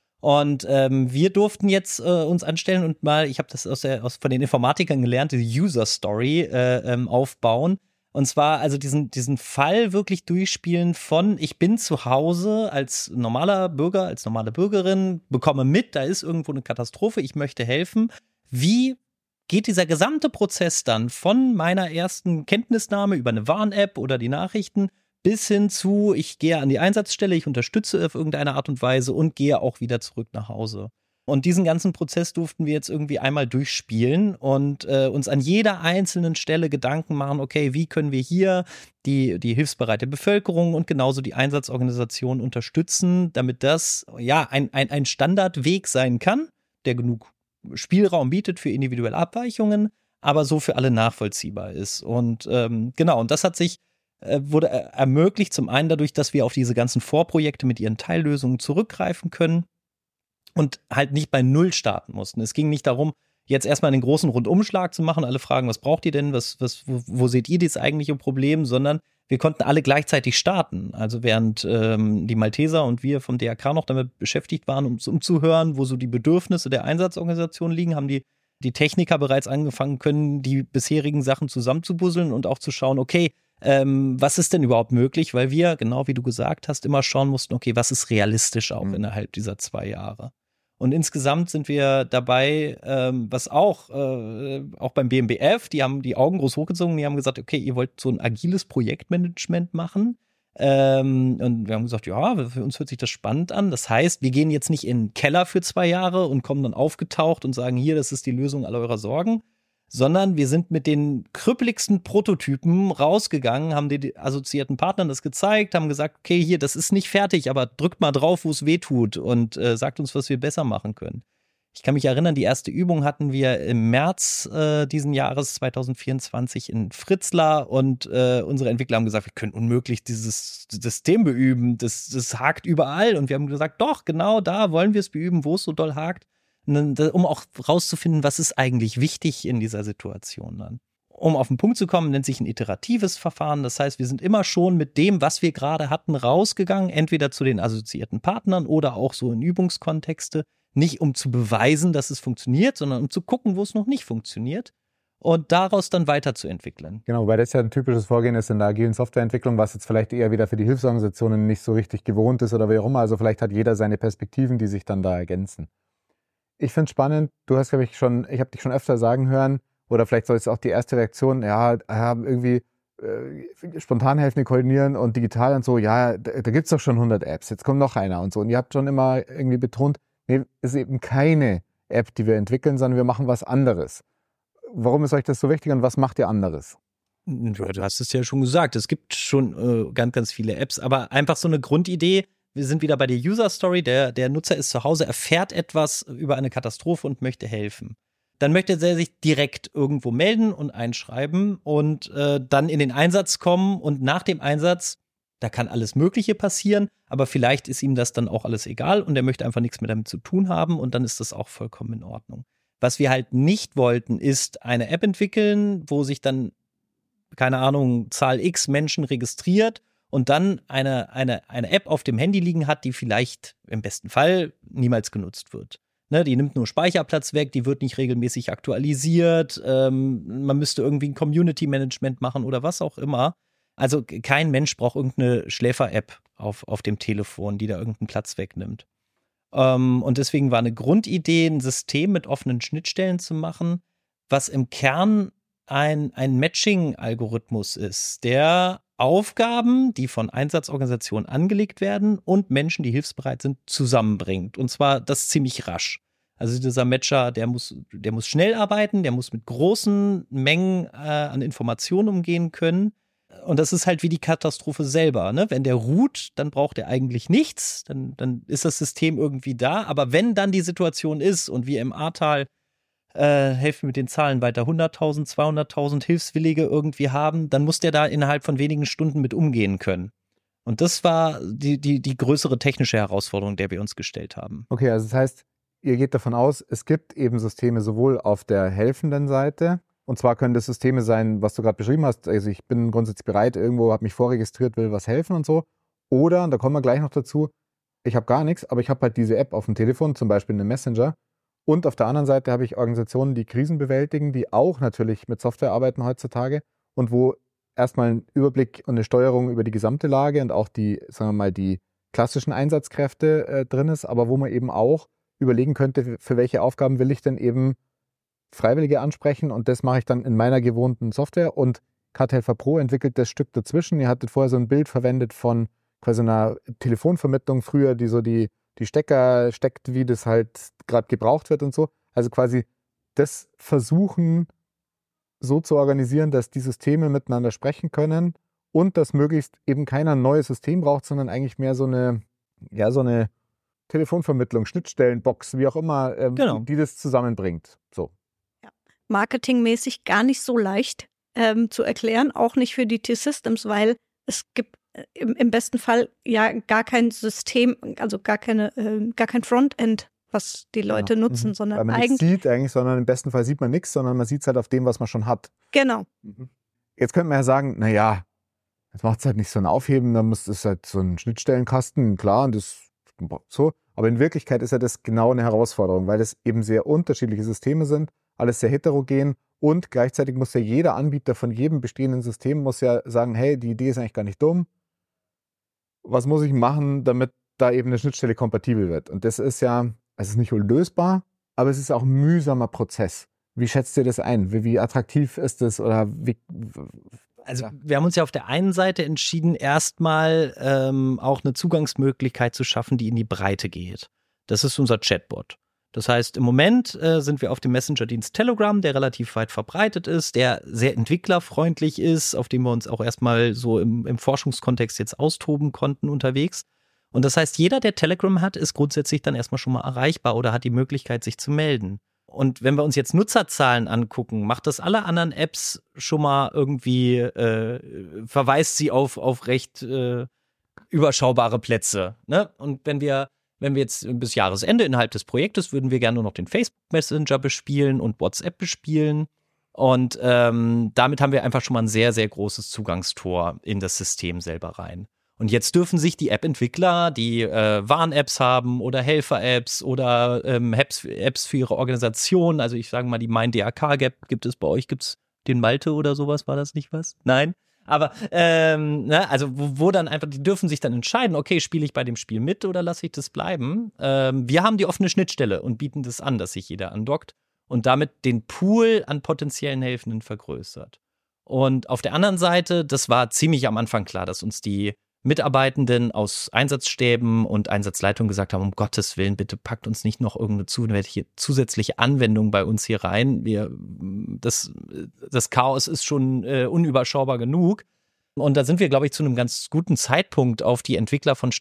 Und ähm, wir durften jetzt äh, uns anstellen und mal, ich habe das aus der, aus, von den Informatikern gelernt, diese User Story äh, ähm, aufbauen. Und zwar also diesen, diesen Fall wirklich durchspielen von, ich bin zu Hause als normaler Bürger, als normale Bürgerin, bekomme mit, da ist irgendwo eine Katastrophe, ich möchte helfen. Wie geht dieser gesamte Prozess dann von meiner ersten Kenntnisnahme über eine Warn-App oder die Nachrichten bis hin zu, ich gehe an die Einsatzstelle, ich unterstütze auf irgendeine Art und Weise und gehe auch wieder zurück nach Hause. Und diesen ganzen Prozess durften wir jetzt irgendwie einmal durchspielen und äh, uns an jeder einzelnen Stelle Gedanken machen, okay, wie können wir hier die, die hilfsbereite Bevölkerung und genauso die Einsatzorganisation unterstützen, damit das ja ein, ein, ein Standardweg sein kann, der genug Spielraum bietet für individuelle Abweichungen, aber so für alle nachvollziehbar ist. Und ähm, genau, und das hat sich äh, wurde ermöglicht, zum einen dadurch, dass wir auf diese ganzen Vorprojekte mit ihren Teillösungen zurückgreifen können und halt nicht bei Null starten mussten. Es ging nicht darum, jetzt erstmal einen großen Rundumschlag zu machen, alle fragen, was braucht ihr denn, was, was, wo, wo seht ihr das eigentliche Problem, sondern wir konnten alle gleichzeitig starten. Also während ähm, die Malteser und wir vom D R K noch damit beschäftigt waren, um, um zu hören, wo so die Bedürfnisse der Einsatzorganisation liegen, haben die, die Techniker bereits angefangen können, die bisherigen Sachen zusammenzubusseln und auch zu schauen, okay, ähm, was ist denn überhaupt möglich, weil wir, genau wie du gesagt hast, immer schauen mussten, okay, was ist realistisch auch mhm. innerhalb dieser zwei Jahre. Und insgesamt sind wir dabei, ähm, was auch, äh, auch beim B M B F, die haben die Augen groß hochgezogen, die haben gesagt, okay, ihr wollt so ein agiles Projektmanagement machen. Ähm, und wir haben gesagt, ja, für uns hört sich das spannend an. Das heißt, wir gehen jetzt nicht in den Keller für zwei Jahre und kommen dann aufgetaucht und sagen, hier, das ist die Lösung aller eurer Sorgen, sondern wir sind mit den krüppeligsten Prototypen rausgegangen, haben den assoziierten Partnern das gezeigt, haben gesagt, okay, hier, das ist nicht fertig, aber drückt mal drauf, wo es weh tut und äh, sagt uns, was wir besser machen können. Ich kann mich erinnern, die erste Übung hatten wir im März äh, diesen Jahres zwanzig vierundzwanzig in Fritzlar und äh, unsere Entwickler haben gesagt, wir können unmöglich dieses System beüben, das, das hakt überall und wir haben gesagt, doch, genau da wollen wir es beüben, wo es so doll hakt, und dann, um auch rauszufinden, was ist eigentlich wichtig in dieser Situation dann. Um auf den Punkt zu kommen, nennt sich ein iteratives Verfahren. Das heißt, wir sind immer schon mit dem, was wir gerade hatten, rausgegangen, entweder zu den assoziierten Partnern oder auch so in Übungskontexte. Nicht um zu beweisen, dass es funktioniert, sondern um zu gucken, wo es noch nicht funktioniert und daraus dann weiterzuentwickeln. Genau, weil das ja ein typisches Vorgehen ist in der agilen Softwareentwicklung, was jetzt vielleicht eher wieder für die Hilfsorganisationen nicht so richtig gewohnt ist oder wie auch immer. Also vielleicht hat jeder seine Perspektiven, die sich dann da ergänzen. Ich finde es spannend, du hast, glaube ich, schon, ich habe dich schon öfter sagen hören, oder vielleicht soll es auch die erste Reaktion, ja, irgendwie äh, spontan helfen, koordinieren und digital und so, ja, da, da gibt es doch schon hundert Apps, jetzt kommt noch einer und so. Und ihr habt schon immer irgendwie betont, nee, es ist eben keine App, die wir entwickeln, sondern wir machen was anderes. Warum ist euch das so wichtig und was macht ihr anderes? Du hast es ja schon gesagt, es gibt schon äh, ganz, ganz viele Apps, aber einfach so eine Grundidee, wir sind wieder bei der User Story, der, der Nutzer ist zu Hause, erfährt etwas über eine Katastrophe und möchte helfen. Dann möchte er sich direkt irgendwo melden und einschreiben und äh, dann in den Einsatz kommen und nach dem Einsatz, da kann alles Mögliche passieren, aber vielleicht ist ihm das dann auch alles egal und er möchte einfach nichts mehr damit zu tun haben und dann ist das auch vollkommen in Ordnung. Was wir halt nicht wollten, ist eine App entwickeln, wo sich dann, keine Ahnung, Zahl X Menschen registriert und dann eine, eine, eine App auf dem Handy liegen hat, die vielleicht im besten Fall niemals genutzt wird. Ne, die nimmt nur Speicherplatz weg, die wird nicht regelmäßig aktualisiert, ähm, man müsste irgendwie ein Community-Management machen oder was auch immer. Also kein Mensch braucht irgendeine Schläfer-App auf, auf dem Telefon, die da irgendeinen Platz wegnimmt. Ähm, und deswegen war eine Grundidee, ein System mit offenen Schnittstellen zu machen, was im Kern ein, ein Matching-Algorithmus ist, der Aufgaben, die von Einsatzorganisationen angelegt werden und Menschen, die hilfsbereit sind, zusammenbringt. Und zwar das ziemlich rasch. Also dieser Matcher, der muss, der muss schnell arbeiten, der muss mit großen Mengen äh, an Informationen umgehen können. Und das ist halt wie die Katastrophe selber. Ne? Wenn der ruht, dann braucht er eigentlich nichts, dann, dann ist das System irgendwie da. Aber wenn dann die Situation ist und wir im Ahrtal Äh, helfen mit den Zahlen weiter, hunderttausend, zweihunderttausend Hilfswillige irgendwie haben, dann muss der da innerhalb von wenigen Stunden mit umgehen können. Und das war die, die, die größere technische Herausforderung, der wir uns gestellt haben. Okay, also das heißt, ihr geht davon aus, es gibt eben Systeme sowohl auf der helfenden Seite, und zwar können das Systeme sein, was du gerade beschrieben hast, also ich bin grundsätzlich bereit, irgendwo habe mich vorregistriert, will was helfen und so, oder, und da kommen wir gleich noch dazu, ich habe gar nichts, aber ich habe halt diese App auf dem Telefon, zum Beispiel eine Messenger. Und auf der anderen Seite habe ich Organisationen, die Krisen bewältigen, die auch natürlich mit Software arbeiten heutzutage und wo erstmal ein Überblick und eine Steuerung über die gesamte Lage und auch die, sagen wir mal, die klassischen Einsatzkräfte äh, drin ist, aber wo man eben auch überlegen könnte, für welche Aufgaben will ich denn eben Freiwillige ansprechen und das mache ich dann in meiner gewohnten Software und Kathelfer Pro entwickelt das Stück dazwischen. Ihr hattet vorher so ein Bild verwendet von quasi einer Telefonvermittlung früher, die so die die Stecker steckt, wie das halt gerade gebraucht wird und so. Also quasi das versuchen so zu organisieren, dass die Systeme miteinander sprechen können und dass möglichst eben keiner ein neues System braucht, sondern eigentlich mehr so eine, ja, so eine Telefonvermittlung, Schnittstellenbox, wie auch immer, ähm, genau. die, die das zusammenbringt. So. Ja. Marketingmäßig gar nicht so leicht ähm, zu erklären, auch nicht für die T-Systems, weil es gibt Im, im besten Fall ja gar kein System, also gar keine, äh, gar kein Frontend, was die Leute genau. nutzen, mhm. sondern Weil man eigentlich nichts sieht eigentlich, sondern im besten Fall sieht man nichts, sondern man sieht es halt auf dem, was man schon hat. Genau. Mhm. Jetzt könnte man ja sagen, naja, jetzt macht es halt nicht so ein Aufheben, dann muss es halt so ein Schnittstellenkasten, klar, und das so. Aber in Wirklichkeit ist ja das genau eine Herausforderung, weil es eben sehr unterschiedliche Systeme sind, alles sehr heterogen. Und gleichzeitig muss ja jeder Anbieter von jedem bestehenden System muss ja sagen, hey, die Idee ist eigentlich gar nicht dumm. Was muss ich machen, damit da eben eine Schnittstelle kompatibel wird? Und das ist ja, es ist nicht unlösbar, aber es ist auch ein mühsamer Prozess. Wie schätzt ihr das ein? Wie, wie attraktiv ist das? Oder wie, also ja. wir haben uns ja auf der einen Seite entschieden, erstmal ähm, auch eine Zugangsmöglichkeit zu schaffen, die in die Breite geht. Das ist unser Chatbot. Das heißt, im Moment äh, sind wir auf dem Messenger-Dienst Telegram, der relativ weit verbreitet ist, der sehr entwicklerfreundlich ist, auf dem wir uns auch erstmal so im, im Forschungskontext jetzt austoben konnten unterwegs. Und das heißt, jeder, der Telegram hat, ist grundsätzlich dann erstmal schon mal erreichbar oder hat die Möglichkeit, sich zu melden. Und wenn wir uns jetzt Nutzerzahlen angucken, macht das alle anderen Apps schon mal irgendwie, äh, verweist sie auf, auf recht äh, überschaubare Plätze. Ne? Und wenn wir Wenn wir jetzt bis Jahresende innerhalb des Projektes, würden wir gerne nur noch den Facebook Messenger bespielen und WhatsApp bespielen. Und ähm, damit haben wir einfach schon mal ein sehr, sehr großes Zugangstor in das System selber rein. Und jetzt dürfen sich die App-Entwickler, die äh, Warn-Apps haben oder Helfer-Apps oder ähm, Apps, Apps für ihre Organisation, also ich sage mal, die MeinDRK-App gibt es bei euch, gibt es den Malte oder sowas, war das nicht was? Nein? Aber, ähm, ne, also wo, wo dann einfach, die dürfen sich dann entscheiden, okay, spiele ich bei dem Spiel mit oder lasse ich das bleiben? Ähm, wir haben die offene Schnittstelle und bieten das an, dass sich jeder andockt und damit den Pool an potenziellen Helfenden vergrößert. Und auf der anderen Seite, das war ziemlich am Anfang klar, dass uns die Mitarbeitenden aus Einsatzstäben und Einsatzleitungen gesagt haben, um Gottes Willen, bitte packt uns nicht noch irgendeine zusätzliche Anwendung bei uns hier rein. Wir, das, das Chaos ist schon äh, unüberschaubar genug. Und da sind wir, glaube ich, zu einem ganz guten Zeitpunkt auf die Entwickler von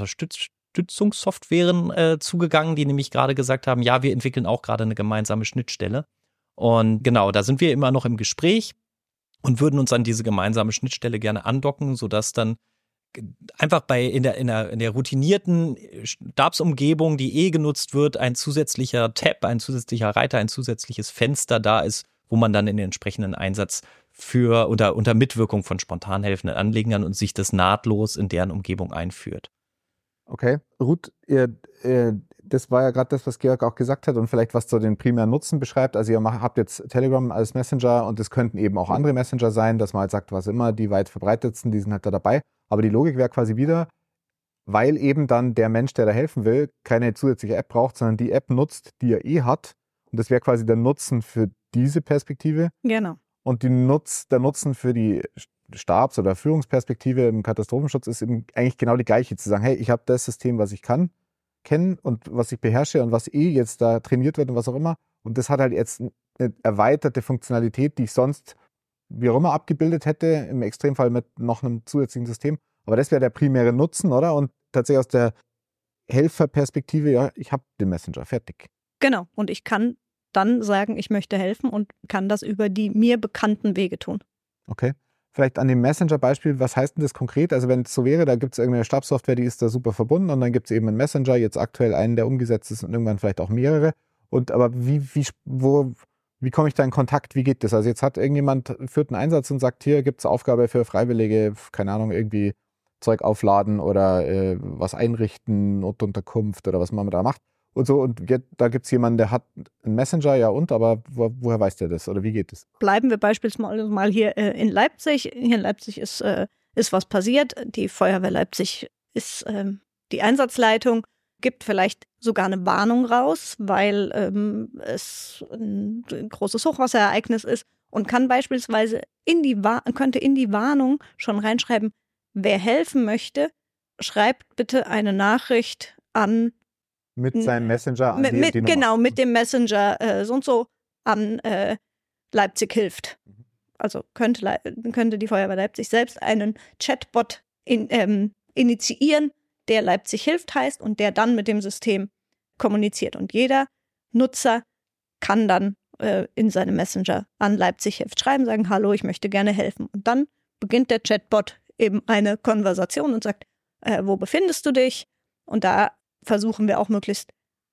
Stabsunterstützungssoftwaren äh, zugegangen, die nämlich gerade gesagt haben, ja, wir entwickeln auch gerade eine gemeinsame Schnittstelle. Und genau, da sind wir immer noch im Gespräch und würden uns an diese gemeinsame Schnittstelle gerne andocken, sodass dann einfach bei in der, in der, in der routinierten Stabsumgebung, die eh genutzt wird, ein zusätzlicher Tab, ein zusätzlicher Reiter, ein zusätzliches Fenster da ist, wo man dann in den entsprechenden Einsatz für oder unter Mitwirkung von spontan helfenden anlegen kann und sich das nahtlos in deren Umgebung einführt. Okay, Ruth, ihr, ihr, das war ja gerade das, was Georg auch gesagt hat und vielleicht was so den primären Nutzen beschreibt. Also ihr macht, habt jetzt Telegram als Messenger und es könnten eben auch andere Messenger sein, dass man halt sagt, was immer, die weit verbreitetsten, die sind halt da dabei. Aber die Logik wäre quasi wieder, weil eben dann der Mensch, der da helfen will, keine zusätzliche App braucht, sondern die App nutzt, die er eh hat. Und das wäre quasi der Nutzen für diese Perspektive. Genau. Und die Nutz, der Nutzen für die Stabs- oder Führungsperspektive im Katastrophenschutz ist eben eigentlich genau die gleiche. Zu sagen, hey, ich habe das System, was ich kann, kennen und was ich beherrsche und was eh jetzt da trainiert wird und was auch immer. Und das hat halt jetzt eine erweiterte Funktionalität, die ich sonst wie auch immer abgebildet hätte, im Extremfall mit noch einem zusätzlichen System. Aber das wäre der primäre Nutzen, oder? Und tatsächlich aus der Helferperspektive, ja, ich habe den Messenger, fertig. Genau. Und ich kann dann sagen, ich möchte helfen und kann das über die mir bekannten Wege tun. Okay. Vielleicht an dem Messenger-Beispiel, was heißt denn das konkret? Also wenn es so wäre, da gibt es irgendeine Stabssoftware, die ist da super verbunden und dann gibt es eben einen Messenger, jetzt aktuell einen, der umgesetzt ist und irgendwann vielleicht auch mehrere. Und aber wie, wie, wo... Wie komme ich da in Kontakt? Wie geht das? Also jetzt hat irgendjemand, führt einen Einsatz und sagt, hier gibt es Aufgabe für Freiwillige, keine Ahnung, irgendwie Zeug aufladen oder äh, was einrichten, Notunterkunft oder was man da macht und so. Und jetzt, da gibt es jemanden, der hat einen Messenger, ja und, aber wo, woher weiß der das oder wie geht das? Bleiben wir beispielsweise mal hier äh, in Leipzig. Hier in Leipzig ist, äh, ist was passiert. Die Feuerwehr Leipzig ist ähm, die Einsatzleitung, gibt vielleicht sogar eine Warnung raus, weil ähm, es ein, ein großes Hochwasserereignis ist und kann beispielsweise in die Wa- könnte in die Warnung schon reinschreiben, wer helfen möchte, schreibt bitte eine Nachricht an mit seinem Messenger an mit, die, mit, die Nummer. Genau, mit dem Messenger äh, so und so an äh, Leipzig hilft. Also könnte, könnte die Feuerwehr Leipzig selbst einen Chatbot in, ähm, initiieren, der Leipzig hilft heißt und der dann mit dem System kommuniziert. Und jeder Nutzer kann dann äh, in seinem Messenger an Leipzig hilft schreiben, sagen, hallo, ich möchte gerne helfen. Und dann beginnt der Chatbot eben eine Konversation und sagt, äh, wo befindest du dich? Und da versuchen wir auch möglichst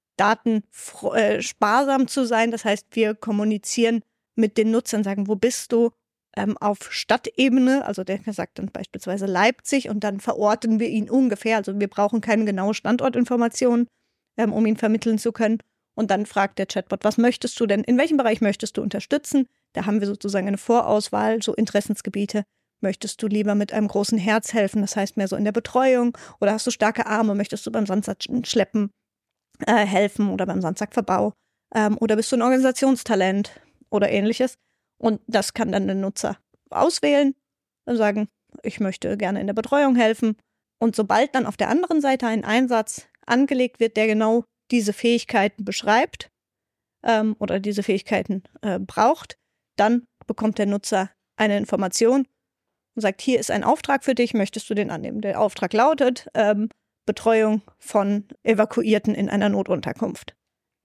datensparsam zu sein. Das heißt, wir kommunizieren mit den Nutzern, sagen, wo bist du? Ähm, auf Stadtebene, also der sagt dann beispielsweise Leipzig und dann verorten wir ihn ungefähr. Also wir brauchen keine genaue Standortinformation, ähm, um ihn vermitteln zu können. Und dann fragt der Chatbot, was möchtest du denn, in welchem Bereich möchtest du unterstützen? Da haben wir sozusagen eine Vorauswahl, so Interessensgebiete. Möchtest du lieber mit einem großen Herz helfen, das heißt mehr so in der Betreuung? Oder hast du starke Arme, möchtest du beim Sandsackschleppen äh, helfen oder beim Sandsackverbau? Ähm, oder bist du ein Organisationstalent oder ähnliches? Und das kann dann der Nutzer auswählen und sagen, ich möchte gerne in der Betreuung helfen. Und sobald dann auf der anderen Seite ein Einsatz angelegt wird, der genau diese Fähigkeiten beschreibt ähm, oder diese Fähigkeiten äh, braucht, dann bekommt der Nutzer eine Information und sagt, hier ist ein Auftrag für dich, möchtest du den annehmen? Der Auftrag lautet ähm, Betreuung von Evakuierten in einer Notunterkunft.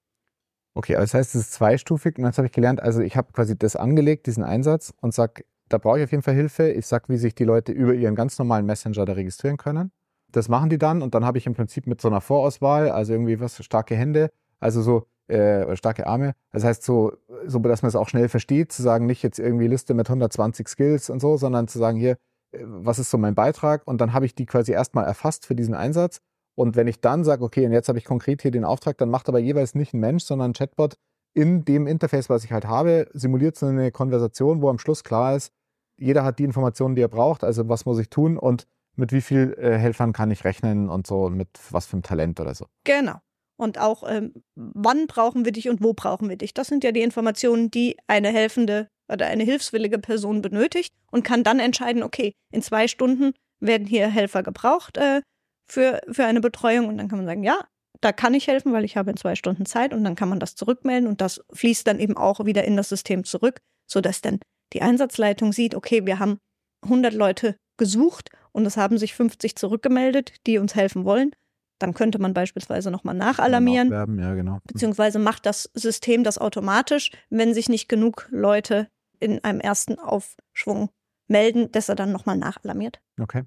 Okay, aber das heißt, es ist zweistufig und jetzt habe ich gelernt, also ich habe quasi das angelegt, diesen Einsatz und sage, da brauche ich auf jeden Fall Hilfe. Ich sage, wie sich die Leute über ihren ganz normalen Messenger da registrieren können. Das machen die dann und dann habe ich im Prinzip mit so einer Vorauswahl, also irgendwie was, starke Hände, also so, äh, oder starke Arme. Das heißt so, so, dass man es auch schnell versteht, zu sagen, nicht jetzt irgendwie Liste mit hundertzwanzig Skills und so, sondern zu sagen, hier, was ist so mein Beitrag? Und dann habe ich die quasi erstmal erfasst für diesen Einsatz. Und wenn ich dann sage, okay, und jetzt habe ich konkret hier den Auftrag, dann macht aber jeweils nicht ein Mensch, sondern ein Chatbot in dem Interface, was ich halt habe, simuliert so eine Konversation, wo am Schluss klar ist, jeder hat die Informationen, die er braucht, also was muss ich tun und mit wie viel äh, Helfern kann ich rechnen und so und mit was für einem Talent oder so. Genau. Und auch, ähm, wann brauchen wir dich und wo brauchen wir dich? Das sind ja die Informationen, die eine helfende oder eine hilfswillige Person benötigt und kann dann entscheiden, okay, in zwei Stunden werden hier Helfer gebraucht äh, für, für eine Betreuung und dann kann man sagen, ja, da kann ich helfen, weil ich habe in zwei Stunden Zeit und dann kann man das zurückmelden und das fließt dann eben auch wieder in das System zurück, sodass dann die Einsatzleitung sieht, okay, wir haben hundert Leute gesucht und es haben sich fünfzig zurückgemeldet, die uns helfen wollen. Dann könnte man beispielsweise nochmal nachalarmieren, ja, genau. beziehungsweise macht das System das automatisch, wenn sich nicht genug Leute in einem ersten Aufschwung melden, dass er dann nochmal nachalarmiert. Okay.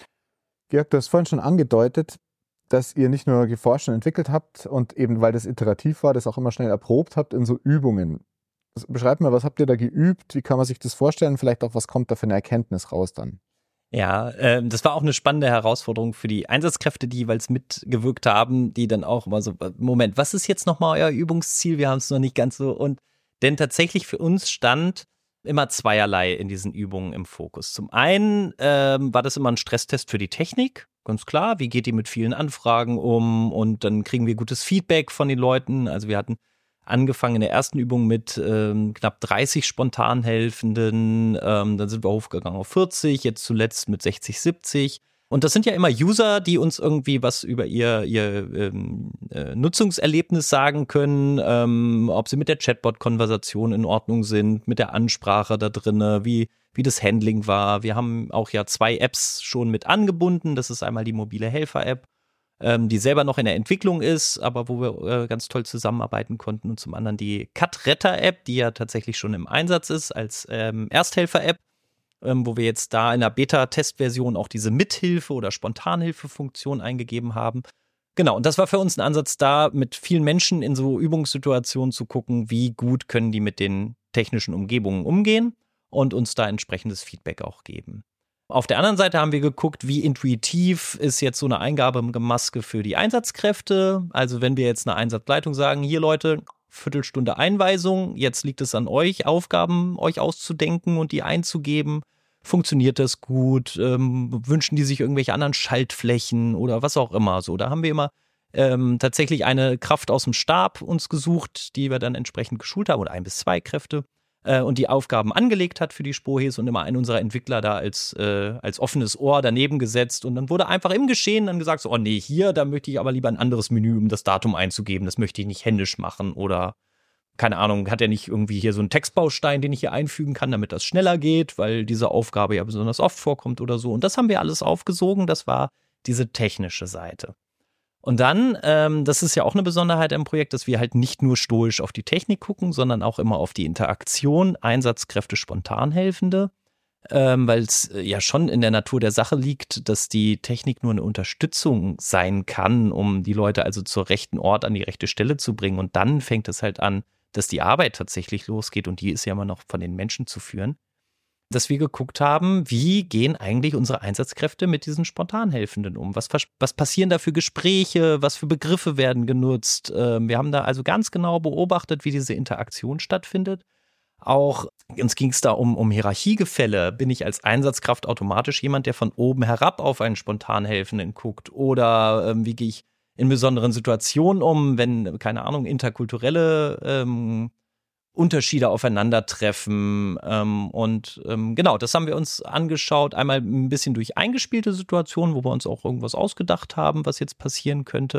Georg, du hast vorhin schon angedeutet, dass ihr nicht nur geforscht und entwickelt habt und eben, weil das iterativ war, das auch immer schnell erprobt habt in so Übungen. Beschreibt mal, was habt ihr da geübt? Wie kann man sich das vorstellen? Vielleicht auch, was kommt da für eine Erkenntnis raus dann? Ja, ähm, das war auch eine spannende Herausforderung für die Einsatzkräfte, die jeweils mitgewirkt haben, die dann auch immer so, Moment, was ist jetzt nochmal euer Übungsziel? Wir haben es noch nicht ganz so. Und denn tatsächlich für uns stand immer zweierlei in diesen Übungen im Fokus. Zum einen ähm, war das immer ein Stresstest für die Technik, ganz klar. Wie geht die mit vielen Anfragen um? Und dann kriegen wir gutes Feedback von den Leuten. Also wir hatten angefangen in der ersten Übung mit ähm, knapp dreißig Spontanhelfenden, ähm, dann sind wir hochgegangen auf vierzig, jetzt zuletzt mit sechzig, siebzig. Und das sind ja immer User, die uns irgendwie was über ihr, ihr ähm, äh, Nutzungserlebnis sagen können, ähm, ob sie mit der Chatbot-Konversation in Ordnung sind, mit der Ansprache da drinne, wie, wie das Handling war. Wir haben auch ja zwei Apps schon mit angebunden. Das ist einmal die mobile Helfer-App, ähm, die selber noch in der Entwicklung ist, aber wo wir äh, ganz toll zusammenarbeiten konnten. Und zum anderen die Cut-Retter-App, die ja tatsächlich schon im Einsatz ist als ähm, Ersthelfer-App, ähm, wo wir jetzt da in der Beta-Testversion auch diese Mithilfe- oder Spontanhilfe-Funktion eingegeben haben. Genau, und das war für uns ein Ansatz da, mit vielen Menschen in so Übungssituationen zu gucken, wie gut können die mit den technischen Umgebungen umgehen und uns da entsprechendes Feedback auch geben. Auf der anderen Seite haben wir geguckt, wie intuitiv ist jetzt so eine Eingabemaske für die Einsatzkräfte. Also wenn wir jetzt eine Einsatzleitung sagen, hier Leute, Viertelstunde Einweisung, jetzt liegt es an euch, Aufgaben euch auszudenken und die einzugeben. Funktioniert das gut? Ähm, wünschen die sich irgendwelche anderen Schaltflächen oder was auch immer so? Da haben wir immer ähm, tatsächlich eine Kraft aus dem Stab uns gesucht, die wir dann entsprechend geschult haben, oder ein bis zwei Kräfte, äh, und die Aufgaben angelegt hat für die Spohis und immer einen unserer Entwickler da als, äh, als offenes Ohr daneben gesetzt. Und dann wurde einfach im Geschehen dann gesagt, so, oh nee, hier, da möchte ich aber lieber ein anderes Menü, um das Datum einzugeben. Das möchte ich nicht händisch machen oder keine Ahnung, hat er nicht irgendwie hier so einen Textbaustein, den ich hier einfügen kann, damit das schneller geht, weil diese Aufgabe ja besonders oft vorkommt oder so. Und das haben wir alles aufgesogen. Das war diese technische Seite. Und dann, ähm, das ist ja auch eine Besonderheit im Projekt, dass wir halt nicht nur stoisch auf die Technik gucken, sondern auch immer auf die Interaktion, Einsatzkräfte, Spontanhelfende, ähm, weil es ja schon in der Natur der Sache liegt, dass die Technik nur eine Unterstützung sein kann, um die Leute also zur rechten Ort an die rechte Stelle zu bringen. Und dann fängt es halt an, dass die Arbeit tatsächlich losgeht und die ist ja immer noch von den Menschen zu führen, dass wir geguckt haben, wie gehen eigentlich unsere Einsatzkräfte mit diesen Spontanhelfenden um? Was, was passieren da für Gespräche? Was für Begriffe werden genutzt? Wir haben da also ganz genau beobachtet, wie diese Interaktion stattfindet. Auch uns ging es da um, um Hierarchiegefälle. Bin ich als Einsatzkraft automatisch jemand, der von oben herab auf einen Spontanhelfenden guckt? Oder ähm, wie gehe ich in besonderen Situationen um, wenn, keine Ahnung, interkulturelle ähm, Unterschiede aufeinandertreffen. Ähm, und ähm, genau, das haben wir uns angeschaut. Einmal ein bisschen durch eingespielte Situationen, wo wir uns auch irgendwas ausgedacht haben, was jetzt passieren könnte.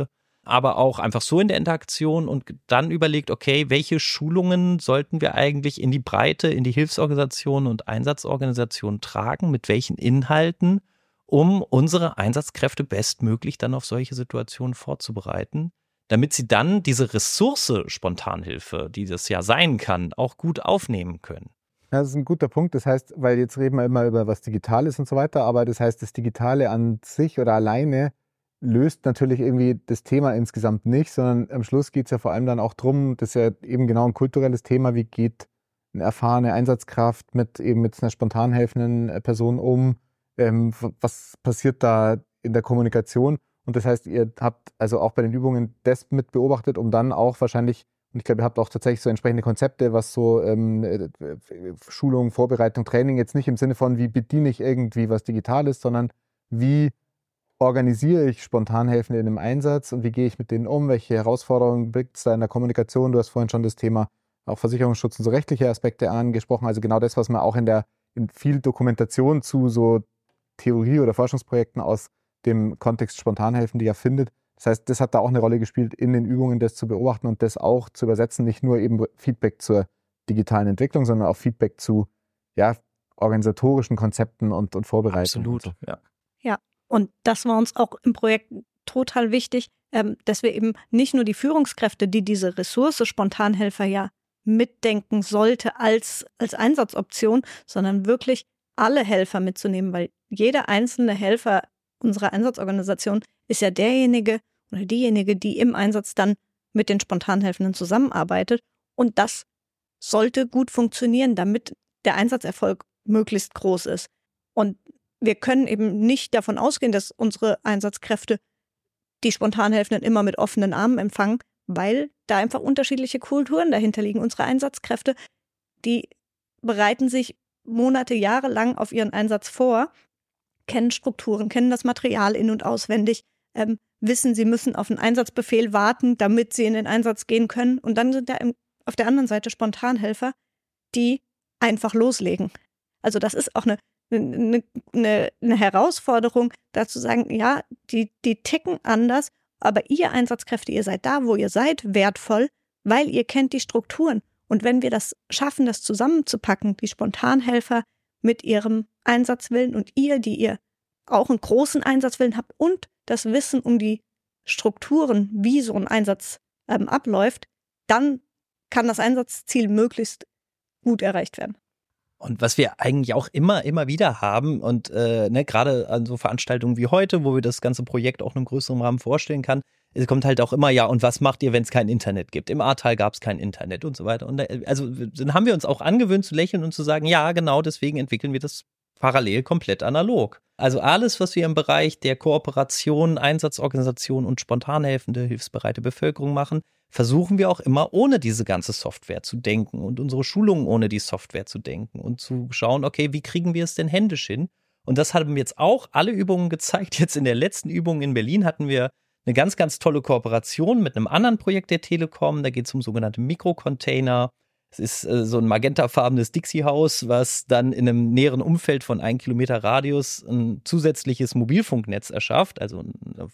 aber auch einfach so in der Interaktion und dann überlegt, okay, welche Schulungen sollten wir eigentlich in die Breite, in die Hilfsorganisationen und Einsatzorganisationen tragen, mit welchen Inhalten, um unsere Einsatzkräfte bestmöglich dann auf solche Situationen vorzubereiten, damit sie dann diese Ressource Spontanhilfe, die das ja sein kann, auch gut aufnehmen können. Ja, das ist ein guter Punkt. Das heißt, weil jetzt reden wir immer über was Digitales und so weiter, aber das heißt, das Digitale an sich oder alleine löst natürlich irgendwie das Thema insgesamt nicht, sondern am Schluss geht es ja vor allem dann auch darum, das ist ja eben genau ein kulturelles Thema, wie geht eine erfahrene Einsatzkraft mit eben mit einer spontan helfenden Person um, ähm, was passiert da in der Kommunikation, und das heißt, ihr habt also auch bei den Übungen das mit beobachtet, um dann auch wahrscheinlich, und ich glaube, ihr habt auch tatsächlich so entsprechende Konzepte, was so ähm, Schulung, Vorbereitung, Training, jetzt nicht im Sinne von, wie bediene ich irgendwie was Digitales, sondern wie organisiere ich Spontanhelfende in einem Einsatz und wie gehe ich mit denen um, welche Herausforderungen gibt es da in der Kommunikation. Du hast vorhin schon das Thema auch Versicherungsschutz und so rechtliche Aspekte angesprochen, also genau das, was man auch in der in viel Dokumentation zu so Theorie- oder Forschungsprojekten aus dem Kontext Spontanhelfen, die ja findet. Das heißt, das hat da auch eine Rolle gespielt, in den Übungen das zu beobachten und das auch zu übersetzen, nicht nur eben Feedback zur digitalen Entwicklung, sondern auch Feedback zu ja, organisatorischen Konzepten und, und Vorbereitungen. Absolut, und so. ja. Ja, und das war uns auch im Projekt total wichtig, ähm, dass wir eben nicht nur die Führungskräfte, die diese Ressource Spontanhelfer ja mitdenken sollte als, als Einsatzoption, sondern wirklich alle Helfer mitzunehmen, weil jeder einzelne Helfer unserer Einsatzorganisation ist ja derjenige oder diejenige, die im Einsatz dann mit den Spontanhelfenden zusammenarbeitet. Und das sollte gut funktionieren, damit der Einsatzerfolg möglichst groß ist. Und wir können eben nicht davon ausgehen, dass unsere Einsatzkräfte die Spontanhelfenden immer mit offenen Armen empfangen, weil da einfach unterschiedliche Kulturen dahinter liegen. Unsere Einsatzkräfte, die bereiten sich Monate, Jahre lang auf ihren Einsatz vor, kennen Strukturen, kennen das Material in- und auswendig, ähm, wissen, sie müssen auf einen Einsatzbefehl warten, damit sie in den Einsatz gehen können. Und dann sind da im, auf der anderen Seite Spontanhelfer, die einfach loslegen. Also das ist auch eine, eine, eine, eine Herausforderung, da zu sagen, ja, die, die ticken anders, aber ihr Einsatzkräfte, ihr seid da, wo ihr seid, wertvoll, weil ihr kennt die Strukturen. Und wenn wir das schaffen, das zusammenzupacken, die Spontanhelfer mit ihrem Einsatzwillen und ihr, die ihr auch einen großen Einsatzwillen habt und das Wissen um die Strukturen, wie so ein Einsatz ähm, abläuft, dann kann das Einsatzziel möglichst gut erreicht werden. Und was wir eigentlich auch immer, immer wieder haben und äh, ne, gerade an so Veranstaltungen wie heute, wo wir das ganze Projekt auch in einem größeren Rahmen vorstellen kann, es kommt halt auch immer, ja, und was macht ihr, wenn es kein Internet gibt? Im Ahrtal gab es kein Internet und so weiter. Und da, also dann haben wir uns auch angewöhnt zu lächeln und zu sagen, ja, genau, deswegen entwickeln wir das parallel komplett analog. Also alles, was wir im Bereich der Kooperation, Einsatzorganisation und spontan helfende, hilfsbereite Bevölkerung machen, versuchen wir auch immer ohne diese ganze Software zu denken und unsere Schulungen ohne die Software zu denken und zu schauen, okay, wie kriegen wir es denn händisch hin? Und das haben jetzt auch alle Übungen gezeigt. Jetzt in der letzten Übung in Berlin hatten wir eine ganz, ganz tolle Kooperation mit einem anderen Projekt der Telekom. Da geht es um sogenannte Mikrocontainer. Es ist äh, so ein magentafarbenes Dixie-Haus, was dann in einem näheren Umfeld von einem Kilometer Radius ein zusätzliches Mobilfunknetz erschafft, also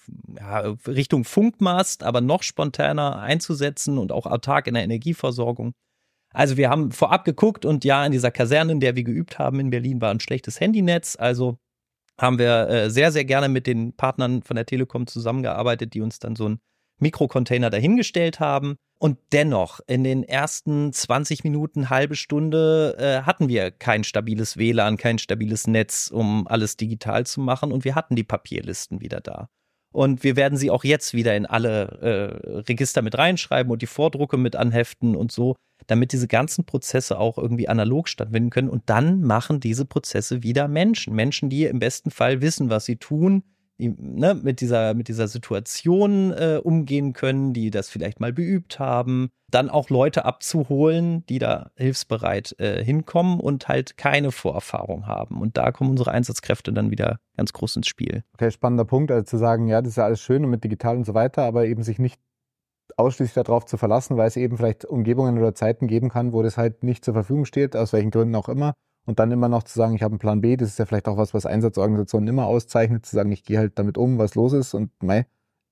ja, Richtung Funkmast, aber noch spontaner einzusetzen und auch autark in der Energieversorgung. Also wir haben vorab geguckt und ja, in dieser Kaserne, in der wir geübt haben in Berlin, war ein schlechtes Handynetz, also haben wir äh, sehr, sehr gerne mit den Partnern von der Telekom zusammengearbeitet, die uns dann so einen Mikrocontainer dahingestellt haben. Und dennoch, in den ersten zwanzig Minuten, halbe Stunde, äh, hatten wir kein stabiles W L A N, kein stabiles Netz, um alles digital zu machen. Und wir hatten die Papierlisten wieder da. Und wir werden sie auch jetzt wieder in alle äh, Register mit reinschreiben und die Vordrucke mit anheften und so, damit diese ganzen Prozesse auch irgendwie analog stattfinden können. Und dann machen diese Prozesse wieder Menschen. Menschen, die im besten Fall wissen, was sie tun, die ne, mit dieser, mit dieser Situation äh, umgehen können, die das vielleicht mal beübt haben. Dann auch Leute abzuholen, die da hilfsbereit äh, hinkommen und halt keine Vorerfahrung haben. Und da kommen unsere Einsatzkräfte dann wieder ganz groß ins Spiel. Okay, spannender Punkt, also zu sagen, ja, das ist ja alles schön und mit digital und so weiter, aber eben sich nicht ausschließlich darauf zu verlassen, weil es eben vielleicht Umgebungen oder Zeiten geben kann, wo das halt nicht zur Verfügung steht, aus welchen Gründen auch immer. Und dann immer noch zu sagen, ich habe einen Plan B, das ist ja vielleicht auch was, was Einsatzorganisationen immer auszeichnet, zu sagen, ich gehe halt damit um, was los ist und mei,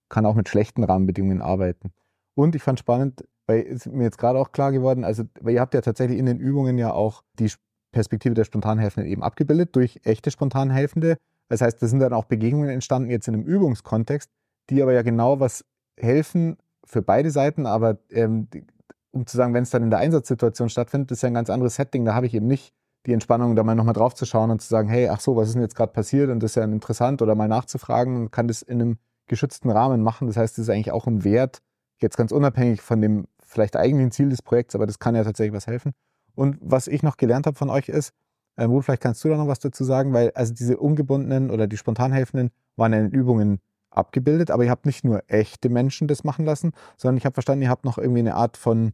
kann auch mit schlechten Rahmenbedingungen arbeiten. Und ich fand spannend, weil ist mir jetzt gerade auch klar geworden, also weil ihr habt ja tatsächlich in den Übungen ja auch die Perspektive der Spontanhelfenden eben abgebildet durch echte Spontanhelfende. Das heißt, da sind dann auch Begegnungen entstanden jetzt in einem Übungskontext, die aber ja genau was helfen für beide Seiten, aber ähm, die, um zu sagen, wenn es dann in der Einsatzsituation stattfindet, ist ja ein ganz anderes Setting, da habe ich eben nicht die Entspannung, da mal nochmal drauf zu schauen und zu sagen, hey, ach so, was ist denn jetzt gerade passiert und das ist ja interessant oder mal nachzufragen und kann das in einem geschützten Rahmen machen. Das heißt, das ist eigentlich auch ein Wert, jetzt ganz unabhängig von dem vielleicht eigentlichen Ziel des Projekts, aber das kann ja tatsächlich was helfen. Und was ich noch gelernt habe von euch ist, äh, Ruth, vielleicht kannst du da noch was dazu sagen, weil also diese ungebundenen oder die Spontanhelfenden waren ja in den Übungen abgebildet, aber ihr habt nicht nur echte Menschen das machen lassen, sondern ich habe verstanden, ihr habt noch irgendwie eine Art von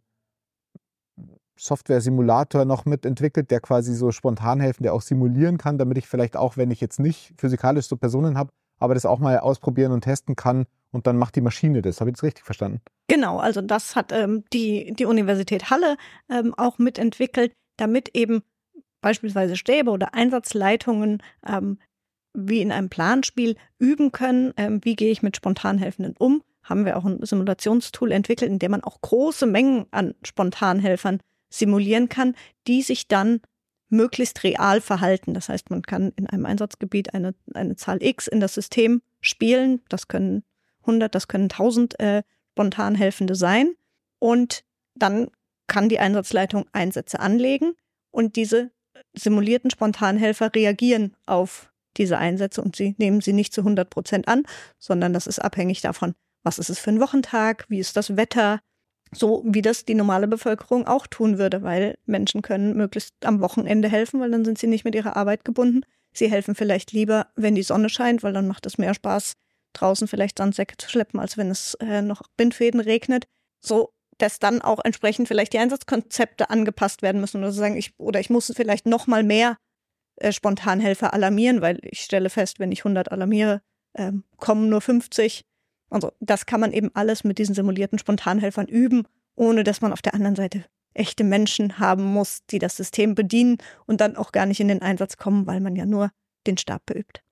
Software-Simulator noch mitentwickelt, der quasi so Spontanhelfende auch simulieren kann, damit ich vielleicht auch, wenn ich jetzt nicht physikalisch so Personen habe, aber das auch mal ausprobieren und testen kann und dann macht die Maschine das. Habe ich das richtig verstanden? Genau, also das hat ähm, die, die Universität Halle ähm, auch mitentwickelt, damit eben beispielsweise Stäbe oder Einsatzleitungen ähm, wie in einem Planspiel üben können, ähm, wie gehe ich mit Spontanhelfenden um. Haben wir auch ein Simulationstool entwickelt, in dem man auch große Mengen an Spontanhelfern simulieren kann, die sich dann möglichst real verhalten. Das heißt, man kann in einem Einsatzgebiet eine, eine Zahl X in das System spielen. Das können hundert, das können tausend äh, Spontanhelfende sein. Und dann kann die Einsatzleitung Einsätze anlegen und diese simulierten Spontanhelfer reagieren auf diese Einsätze und sie nehmen sie nicht zu hundert Prozent an, sondern das ist abhängig davon, was ist es für ein Wochentag, wie ist das Wetter, so wie das die normale Bevölkerung auch tun würde, weil Menschen können möglichst am Wochenende helfen, weil dann sind sie nicht mit ihrer Arbeit gebunden. Sie helfen vielleicht lieber, wenn die Sonne scheint, weil dann macht es mehr Spaß, draußen vielleicht Sandsäcke zu schleppen, als wenn es äh, noch Bindfäden regnet. So, dass dann auch entsprechend vielleicht die Einsatzkonzepte angepasst werden müssen oder sagen, ich, oder ich muss vielleicht noch mal mehr äh, Spontanhelfer alarmieren, weil ich stelle fest, wenn ich hundert alarmiere, äh, kommen nur fünfzig. Also das kann man eben alles mit diesen simulierten Spontanhelfern üben, ohne dass man auf der anderen Seite echte Menschen haben muss, die das System bedienen und dann auch gar nicht in den Einsatz kommen, weil man ja nur den Stab beübt.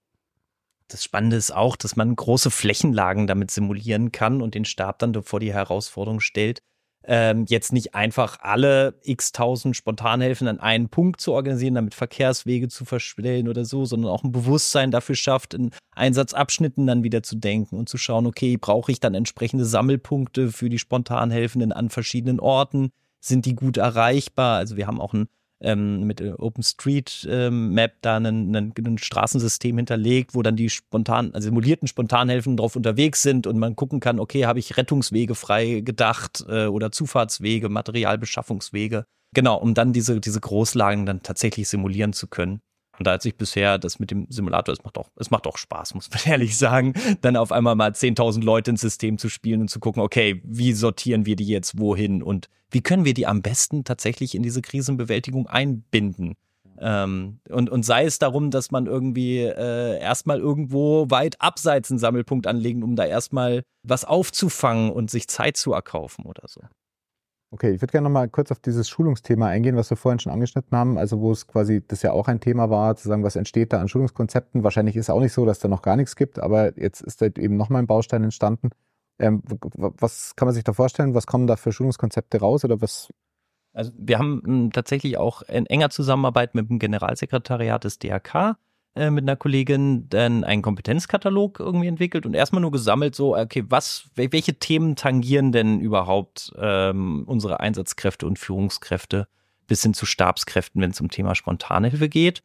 Das Spannende ist auch, dass man große Flächenlagen damit simulieren kann und den Stab dann vor die Herausforderung stellt, ähm, jetzt nicht einfach alle x-tausend Spontanhelfen an einen Punkt zu organisieren, damit Verkehrswege zu verstellen oder so, sondern auch ein Bewusstsein dafür schafft, in Einsatzabschnitten dann wieder zu denken und zu schauen, okay, brauche ich dann entsprechende Sammelpunkte für die Spontanhelfenden an verschiedenen Orten? Sind die gut erreichbar? Also wir haben auch ein ähm, mit OpenStreetMap ähm, da ein, ein, ein Straßensystem hinterlegt, wo dann die spontan, also simulierten Spontanhelfen drauf unterwegs sind und man gucken kann, okay, habe ich Rettungswege frei gedacht äh, oder Zufahrtswege, Materialbeschaffungswege. Genau, um dann diese, diese Großlagen dann tatsächlich simulieren zu können. Und da hat sich bisher das mit dem Simulator, es macht auch, es macht auch Spaß, muss man ehrlich sagen, dann auf einmal mal zehntausend Leute ins System zu spielen und zu gucken, okay, wie sortieren wir die jetzt wohin und wie können wir die am besten tatsächlich in diese Krisenbewältigung einbinden? Ähm, und, und sei es darum, dass man irgendwie äh, erstmal irgendwo weit abseits einen Sammelpunkt anlegen, um da erstmal was aufzufangen und sich Zeit zu erkaufen oder so. Okay, ich würde gerne noch mal kurz auf dieses Schulungsthema eingehen, was wir vorhin schon angeschnitten haben, also wo es quasi, das ja auch ein Thema war, zu sagen, was entsteht da an Schulungskonzepten. Wahrscheinlich ist es auch nicht so, dass da noch gar nichts gibt, aber jetzt ist da eben nochmal ein Baustein entstanden. Ähm, was kann man sich da vorstellen? Was kommen da für Schulungskonzepte raus oder was? Also wir haben m, tatsächlich auch in enger Zusammenarbeit mit dem Generalsekretariat des D R K äh, mit einer Kollegin dann einen Kompetenzkatalog irgendwie entwickelt und erstmal nur gesammelt so, okay, was, welche Themen tangieren denn überhaupt ähm, unsere Einsatzkräfte und Führungskräfte bis hin zu Stabskräften, wenn es um Thema Spontanhilfe geht.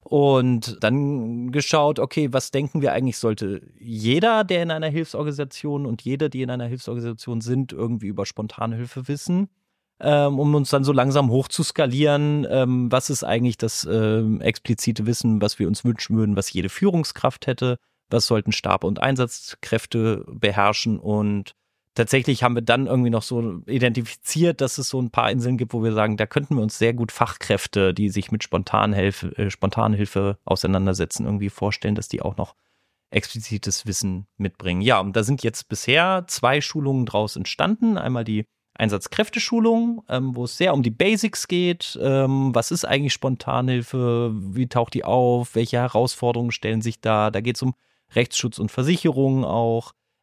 Und dann geschaut, okay, was denken wir eigentlich, sollte jeder, der in einer Hilfsorganisation und jede, die in einer Hilfsorganisation sind, irgendwie über Spontanhilfe wissen, ähm, um uns dann so langsam hoch zu skalieren, ähm, was ist eigentlich das ähm, explizite Wissen, was wir uns wünschen würden, was jede Führungskraft hätte, was sollten Stab- und Einsatzkräfte beherrschen und tatsächlich haben wir dann irgendwie noch so identifiziert, dass es so ein paar Inseln gibt, wo wir sagen, da könnten wir uns sehr gut Fachkräfte, die sich mit Spontanhilfe, äh, Spontanhilfe auseinandersetzen, irgendwie vorstellen, dass die auch noch explizites Wissen mitbringen. Ja, und da sind jetzt bisher zwei Schulungen draus entstanden. Einmal die Einsatzkräfteschulung, ähm, wo es sehr um die Basics geht. Ähm, was ist eigentlich Spontanhilfe? Wie taucht die auf? Welche Herausforderungen stellen sich da? Da geht es um Rechtsschutz und Versicherungen auch.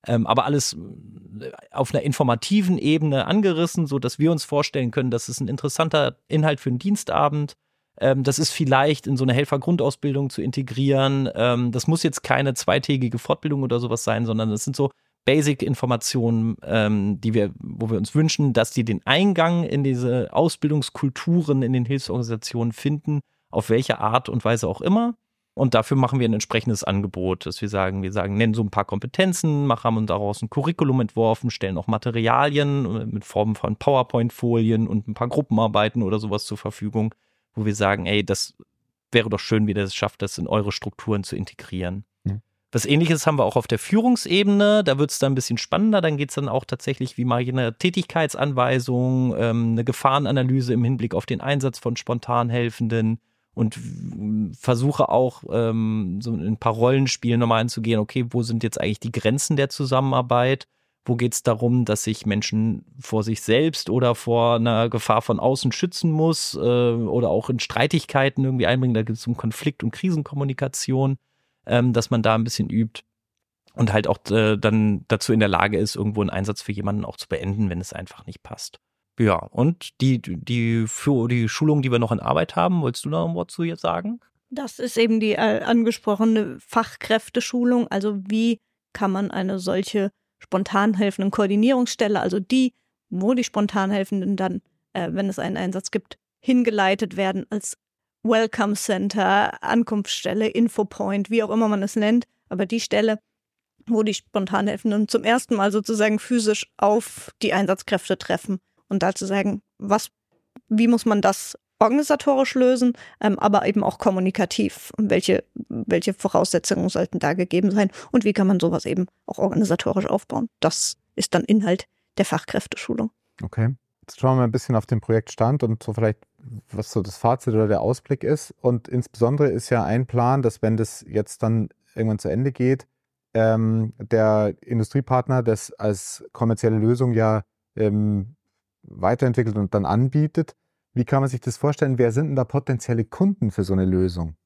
Ähm, aber alles auf einer informativen Ebene angerissen, so dass wir uns vorstellen können, das ist ein interessanter Inhalt für einen Dienstabend. Ähm, das ist vielleicht in so eine Helfergrundausbildung zu integrieren. Ähm, das muss jetzt keine zweitägige Fortbildung oder sowas sein, sondern das sind so Basic-Informationen, ähm, die wir, wo wir uns wünschen, dass die den Eingang in diese Ausbildungskulturen in den Hilfsorganisationen finden, auf welche Art und Weise auch immer. Und dafür machen wir ein entsprechendes Angebot, dass wir sagen, wir sagen, nennen so ein paar Kompetenzen, machen haben uns daraus ein Curriculum entworfen, stellen auch Materialien mit Formen von PowerPoint-Folien und ein paar Gruppenarbeiten oder sowas zur Verfügung, wo wir sagen, ey, das wäre doch schön, wie ihr das schafft, das in eure Strukturen zu integrieren. Mhm. Was Ähnliches haben wir auch auf der Führungsebene, da wird es dann ein bisschen spannender, dann geht es dann auch tatsächlich, wie mache ich eine Tätigkeitsanweisung, ähm, eine Gefahrenanalyse im Hinblick auf den Einsatz von Spontanhelfenden, und versuche auch ähm, so in ein paar Rollenspielen nochmal anzugehen, okay, wo sind jetzt eigentlich die Grenzen der Zusammenarbeit? Wo geht es darum, dass sich Menschen vor sich selbst oder vor einer Gefahr von außen schützen muss äh, oder auch in Streitigkeiten irgendwie einbringen? Da geht es um Konflikt- und Krisenkommunikation, ähm, dass man da ein bisschen übt und halt auch äh, dann dazu in der Lage ist, irgendwo einen Einsatz für jemanden auch zu beenden, wenn es einfach nicht passt. Ja, und die, die, für die Schulung, die wir noch in Arbeit haben, wolltest du noch ein Wort zu jetzt sagen? Das ist eben die äh, angesprochene Fachkräfteschulung. Also wie kann man eine solche spontan helfenden Koordinierungsstelle, also die, wo die Spontanhelfenden dann, äh, wenn es einen Einsatz gibt, hingeleitet werden als Welcome Center, Ankunftsstelle, Infopoint, wie auch immer man es nennt, aber die Stelle, wo die Spontanhelfenden zum ersten Mal sozusagen physisch auf die Einsatzkräfte treffen. Und dazu sagen, was, wie muss man das organisatorisch lösen, ähm, aber eben auch kommunikativ. Und welche, welche Voraussetzungen sollten da gegeben sein? Und wie kann man sowas eben auch organisatorisch aufbauen? Das ist dann Inhalt der Fachkräfteschulung. Okay. Jetzt schauen wir mal ein bisschen auf den Projektstand und so vielleicht, was so das Fazit oder der Ausblick ist. Und insbesondere ist ja ein Plan, dass wenn das jetzt dann irgendwann zu Ende geht, ähm, der Industriepartner das als kommerzielle Lösung ja ähm, weiterentwickelt und dann anbietet. Wie kann man sich das vorstellen? Wer sind denn da potenzielle Kunden für so eine Lösung?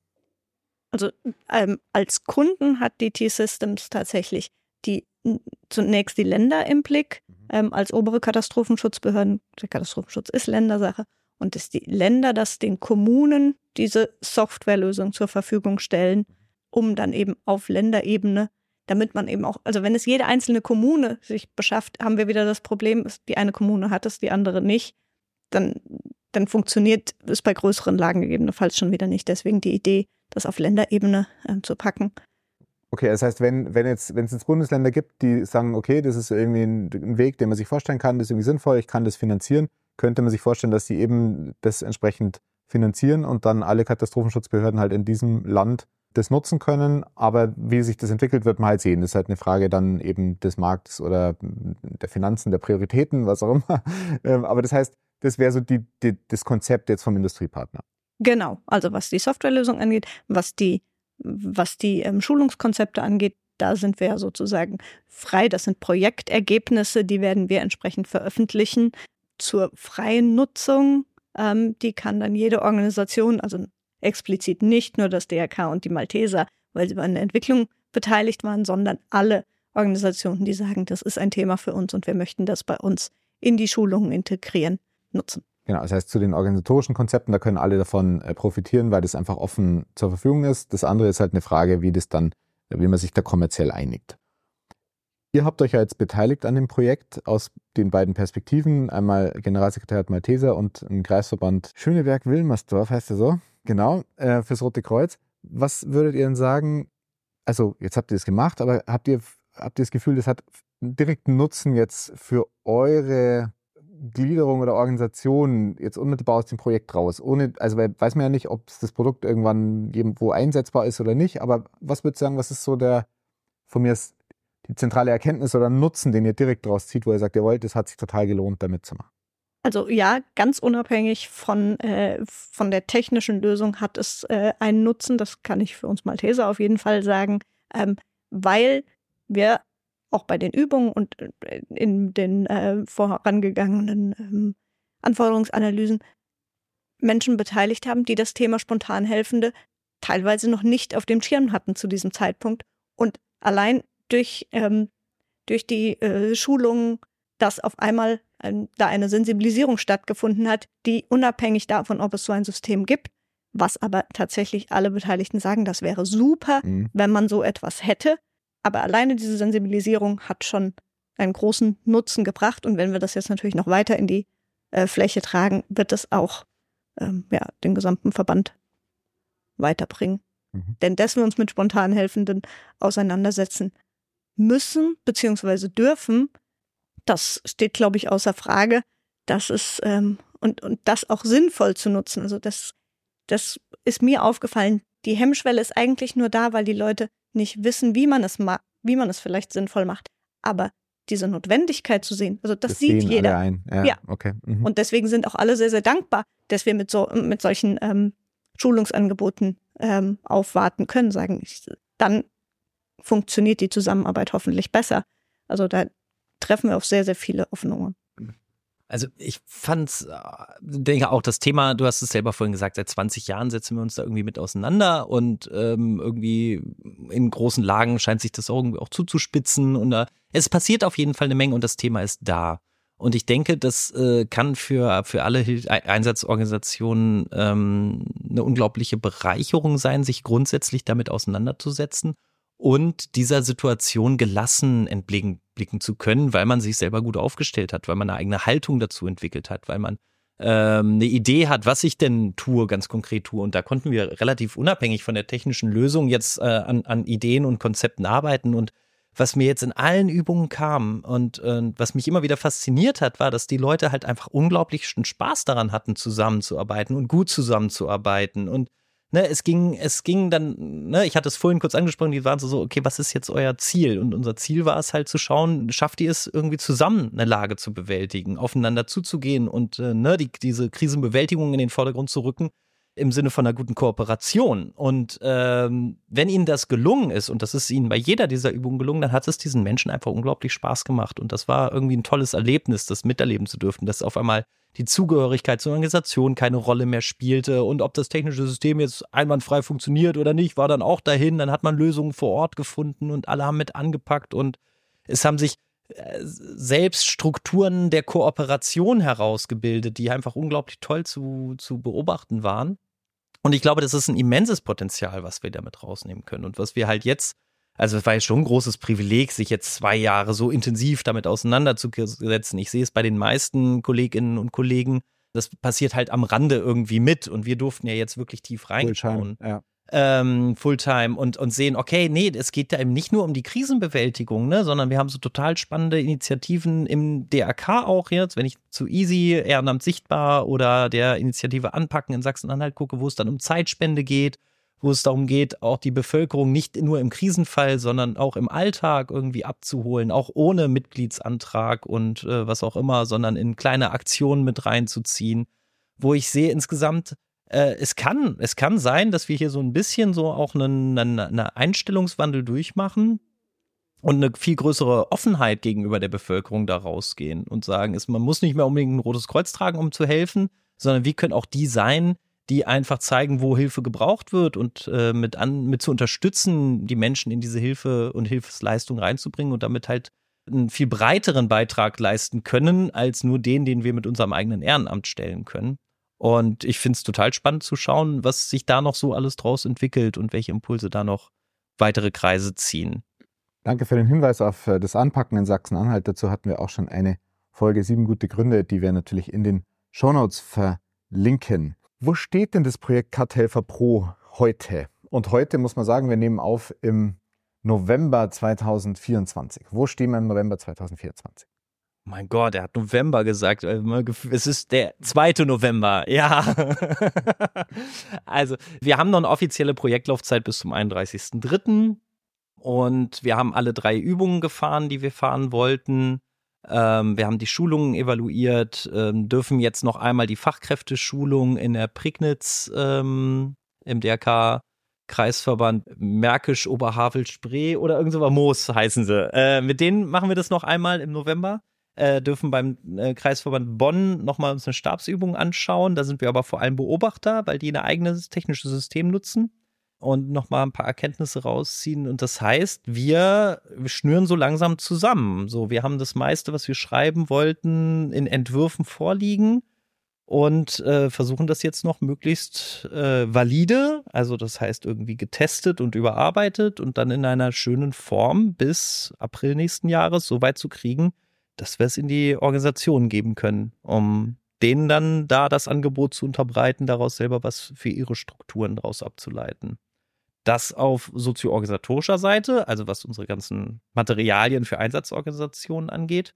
Also ähm, als Kunden hat die T-Systems tatsächlich die zunächst die Länder im Blick, ähm, als obere Katastrophenschutzbehörden. Der Katastrophenschutz ist Ländersache und dass die Länder das den Kommunen diese Softwarelösung zur Verfügung stellen, um dann eben auf Länderebene, damit man eben auch, also wenn es jede einzelne Kommune sich beschafft, haben wir wieder das Problem, die eine Kommune hat es, die andere nicht, dann, dann funktioniert es bei größeren Lagen gegebenenfalls schon wieder nicht. Deswegen die Idee, das auf Länderebene äh, zu packen. Okay, das heißt, wenn, wenn, jetzt, wenn es jetzt Bundesländer gibt, die sagen, okay, das ist irgendwie ein, ein Weg, den man sich vorstellen kann, das ist irgendwie sinnvoll, ich kann das finanzieren, könnte man sich vorstellen, dass die eben das entsprechend finanzieren und dann alle Katastrophenschutzbehörden halt in diesem Land das nutzen können, aber wie sich das entwickelt, wird man halt sehen. Das ist halt eine Frage dann eben des Marktes oder der Finanzen, der Prioritäten, was auch immer. Aber das heißt, das wäre so die, die, das Konzept jetzt vom Industriepartner. Genau, also was die Softwarelösung angeht, was die, was die ähm, Schulungskonzepte angeht, da sind wir ja sozusagen frei. Das sind Projektergebnisse, die werden wir entsprechend veröffentlichen zur freien Nutzung. Ähm, die kann dann jede Organisation, also explizit nicht nur das D R K und die Malteser, weil sie an der Entwicklung beteiligt waren, sondern alle Organisationen, die sagen, das ist ein Thema für uns und wir möchten das bei uns in die Schulungen integrieren, nutzen. Genau, das heißt, zu den organisatorischen Konzepten, da können alle davon profitieren, weil das einfach offen zur Verfügung ist. Das andere ist halt eine Frage, wie das dann, wie man sich da kommerziell einigt. Ihr habt euch ja jetzt beteiligt an dem Projekt aus den beiden Perspektiven, einmal Generalsekretariat Malteser und ein Kreisverband Schöneberg-Wilmersdorf, heißt der so? Genau, äh, fürs Rote Kreuz. Was würdet ihr denn sagen, also jetzt habt ihr das gemacht, aber habt ihr, habt ihr das Gefühl, das hat direkten Nutzen jetzt für eure Gliederung oder Organisation jetzt unmittelbar aus dem Projekt raus? Ohne, also weiß man ja nicht, ob das Produkt irgendwann irgendwo einsetzbar ist oder nicht, aber was würdest du sagen, was ist so der, von mir ist die zentrale Erkenntnis oder Nutzen, den ihr direkt daraus zieht, wo ihr sagt, jawohl, das hat sich total gelohnt, damit zu machen? Also ja, ganz unabhängig von, äh, von der technischen Lösung hat es äh, einen Nutzen, das kann ich für uns Malteser auf jeden Fall sagen, ähm, weil wir auch bei den Übungen und in den äh, vorangegangenen ähm, Anforderungsanalysen Menschen beteiligt haben, die das Thema Spontanhelfende teilweise noch nicht auf dem Schirm hatten zu diesem Zeitpunkt. Und allein durch ähm, durch die äh, Schulungen, dass auf einmal ähm, da eine Sensibilisierung stattgefunden hat, die unabhängig davon, ob es so ein System gibt, was aber tatsächlich alle Beteiligten sagen, das wäre super, mhm. wenn man so etwas hätte. Aber alleine diese Sensibilisierung hat schon einen großen Nutzen gebracht. Und wenn wir das jetzt natürlich noch weiter in die äh, Fläche tragen, wird es auch ähm, ja, den gesamten Verband weiterbringen. Mhm. Denn dass wir uns mit spontan Helfenden auseinandersetzen müssen, beziehungsweise dürfen, das steht, glaube ich, außer Frage, dass es ähm, und, und das auch sinnvoll zu nutzen. Also das, das ist mir aufgefallen. Die Hemmschwelle ist eigentlich nur da, weil die Leute nicht wissen, wie man es ma- wie man es vielleicht sinnvoll macht. Aber diese Notwendigkeit zu sehen, also das, das sieht sehen jeder. Alle ein. Ja, ja. Okay. Mhm. Und deswegen sind auch alle sehr, sehr dankbar, dass wir mit so mit solchen ähm, Schulungsangeboten ähm, aufwarten können, sagen, ich, dann funktioniert die Zusammenarbeit hoffentlich besser. Also da treffen wir auf sehr, sehr viele offene Ohren. Also ich fand's, denke auch das Thema, du hast es selber vorhin gesagt, seit zwanzig Jahren setzen wir uns da irgendwie mit auseinander und ähm, irgendwie in großen Lagen scheint sich das auch irgendwie auch zuzuspitzen und da, es passiert auf jeden Fall eine Menge und das Thema ist da. Und ich denke, das äh, kann für, für alle Hil- Einsatzorganisationen ähm, eine unglaubliche Bereicherung sein, sich grundsätzlich damit auseinanderzusetzen und dieser Situation gelassen entblicken blicken zu können, weil man sich selber gut aufgestellt hat, weil man eine eigene Haltung dazu entwickelt hat, weil man ähm, eine Idee hat, was ich denn tue, ganz konkret tue. Und da konnten wir relativ unabhängig von der technischen Lösung jetzt äh, an, an Ideen und Konzepten arbeiten. Und was mir jetzt in allen Übungen kam und äh, was mich immer wieder fasziniert hat, war, dass die Leute halt einfach unglaublichen Spaß daran hatten, zusammenzuarbeiten und gut zusammenzuarbeiten. Und Ne, es ging, es ging dann, ne, ich hatte es vorhin kurz angesprochen, die waren so, so, okay, was ist jetzt euer Ziel? Und unser Ziel war es halt zu schauen, schafft ihr es irgendwie zusammen, eine Lage zu bewältigen, aufeinander zuzugehen und äh, ne, die, diese Krisenbewältigung in den Vordergrund zu rücken, im Sinne von einer guten Kooperation. Und ähm, wenn ihnen das gelungen ist, und das ist ihnen bei jeder dieser Übungen gelungen, dann hat es diesen Menschen einfach unglaublich Spaß gemacht. Und das war irgendwie ein tolles Erlebnis, das miterleben zu dürfen, dass auf einmal die Zugehörigkeit zur Organisation keine Rolle mehr spielte und ob das technische System jetzt einwandfrei funktioniert oder nicht, war dann auch dahin. Dann hat man Lösungen vor Ort gefunden und alle haben mit angepackt und es haben sich selbst Strukturen der Kooperation herausgebildet, die einfach unglaublich toll zu, zu beobachten waren. Und ich glaube, das ist ein immenses Potenzial, was wir damit rausnehmen können und was wir halt jetzt, also es war ja schon ein großes Privileg, sich jetzt zwei Jahre so intensiv damit auseinanderzusetzen. Ich sehe es bei den meisten Kolleginnen und Kollegen, das passiert halt am Rande irgendwie mit und wir durften ja jetzt wirklich tief reinschauen. Fulltime, ja. Ähm, Fulltime und, und sehen, okay, nee, es geht da eben nicht nur um die Krisenbewältigung, ne, sondern wir haben so total spannende Initiativen im D R K auch jetzt, wenn ich zu Easy, Ehrenamt sichtbar oder der Initiative Anpacken in Sachsen-Anhalt gucke, wo es dann um Zeitspende geht, wo es darum geht, auch die Bevölkerung nicht nur im Krisenfall, sondern auch im Alltag irgendwie abzuholen, auch ohne Mitgliedsantrag und äh, was auch immer, sondern in kleine Aktionen mit reinzuziehen, wo ich sehe insgesamt, äh, es kann, es kann sein, dass wir hier so ein bisschen so auch einen, einen, einen Einstellungswandel durchmachen und eine viel größere Offenheit gegenüber der Bevölkerung da rausgehen und sagen, es, man muss nicht mehr unbedingt ein rotes Kreuz tragen, um zu helfen, sondern wir können auch die sein, die einfach zeigen, wo Hilfe gebraucht wird und äh, mit, an, mit zu unterstützen, die Menschen in diese Hilfe und Hilfsleistung reinzubringen und damit halt einen viel breiteren Beitrag leisten können, als nur den, den wir mit unserem eigenen Ehrenamt stellen können. Und ich finde es total spannend zu schauen, was sich da noch so alles draus entwickelt und welche Impulse da noch weitere Kreise ziehen. Danke für den Hinweis auf das Anpacken in Sachsen-Anhalt. Dazu hatten wir auch schon eine Folge sieben gute Gründe, die wir natürlich in den Shownotes verlinken. Wo steht denn das Projekt Cut-Helfer Pro heute? Und heute muss man sagen, wir nehmen auf im November zweitausendvierundzwanzig. Wo stehen wir im November zweitausendvierundzwanzig? Mein Gott, er hat November gesagt. Es ist der zweite November, ja. Also, wir haben noch eine offizielle Projektlaufzeit bis zum einunddreißigsten dritten Und wir haben alle drei Übungen gefahren, die wir fahren wollten. Ähm, wir haben die Schulungen evaluiert, ähm, dürfen jetzt noch einmal die Fachkräfteschulung in der Prignitz ähm, im D R K Kreisverband Märkisch Oberhavel-Spree oder irgend so was, Moos heißen sie. Äh, mit denen machen wir das noch einmal im November. Äh, dürfen beim äh, Kreisverband Bonn nochmal uns eine Stabsübung anschauen. Da sind wir aber vor allem Beobachter, weil die ein eigenes technisches System nutzen. und nochmal ein paar Erkenntnisse rausziehen. Und das heißt, wir, wir schnüren so langsam zusammen. So, wir haben das meiste, was wir schreiben wollten, in Entwürfen vorliegen und äh, versuchen das jetzt noch möglichst äh, valide, also das heißt irgendwie getestet und überarbeitet und dann in einer schönen Form bis April nächsten Jahres so weit zu kriegen, dass wir es in die Organisation geben können, um denen dann da das Angebot zu unterbreiten, daraus selber was für ihre Strukturen daraus abzuleiten. Das auf sozio-organisatorischer Seite, also was unsere ganzen Materialien für Einsatzorganisationen angeht.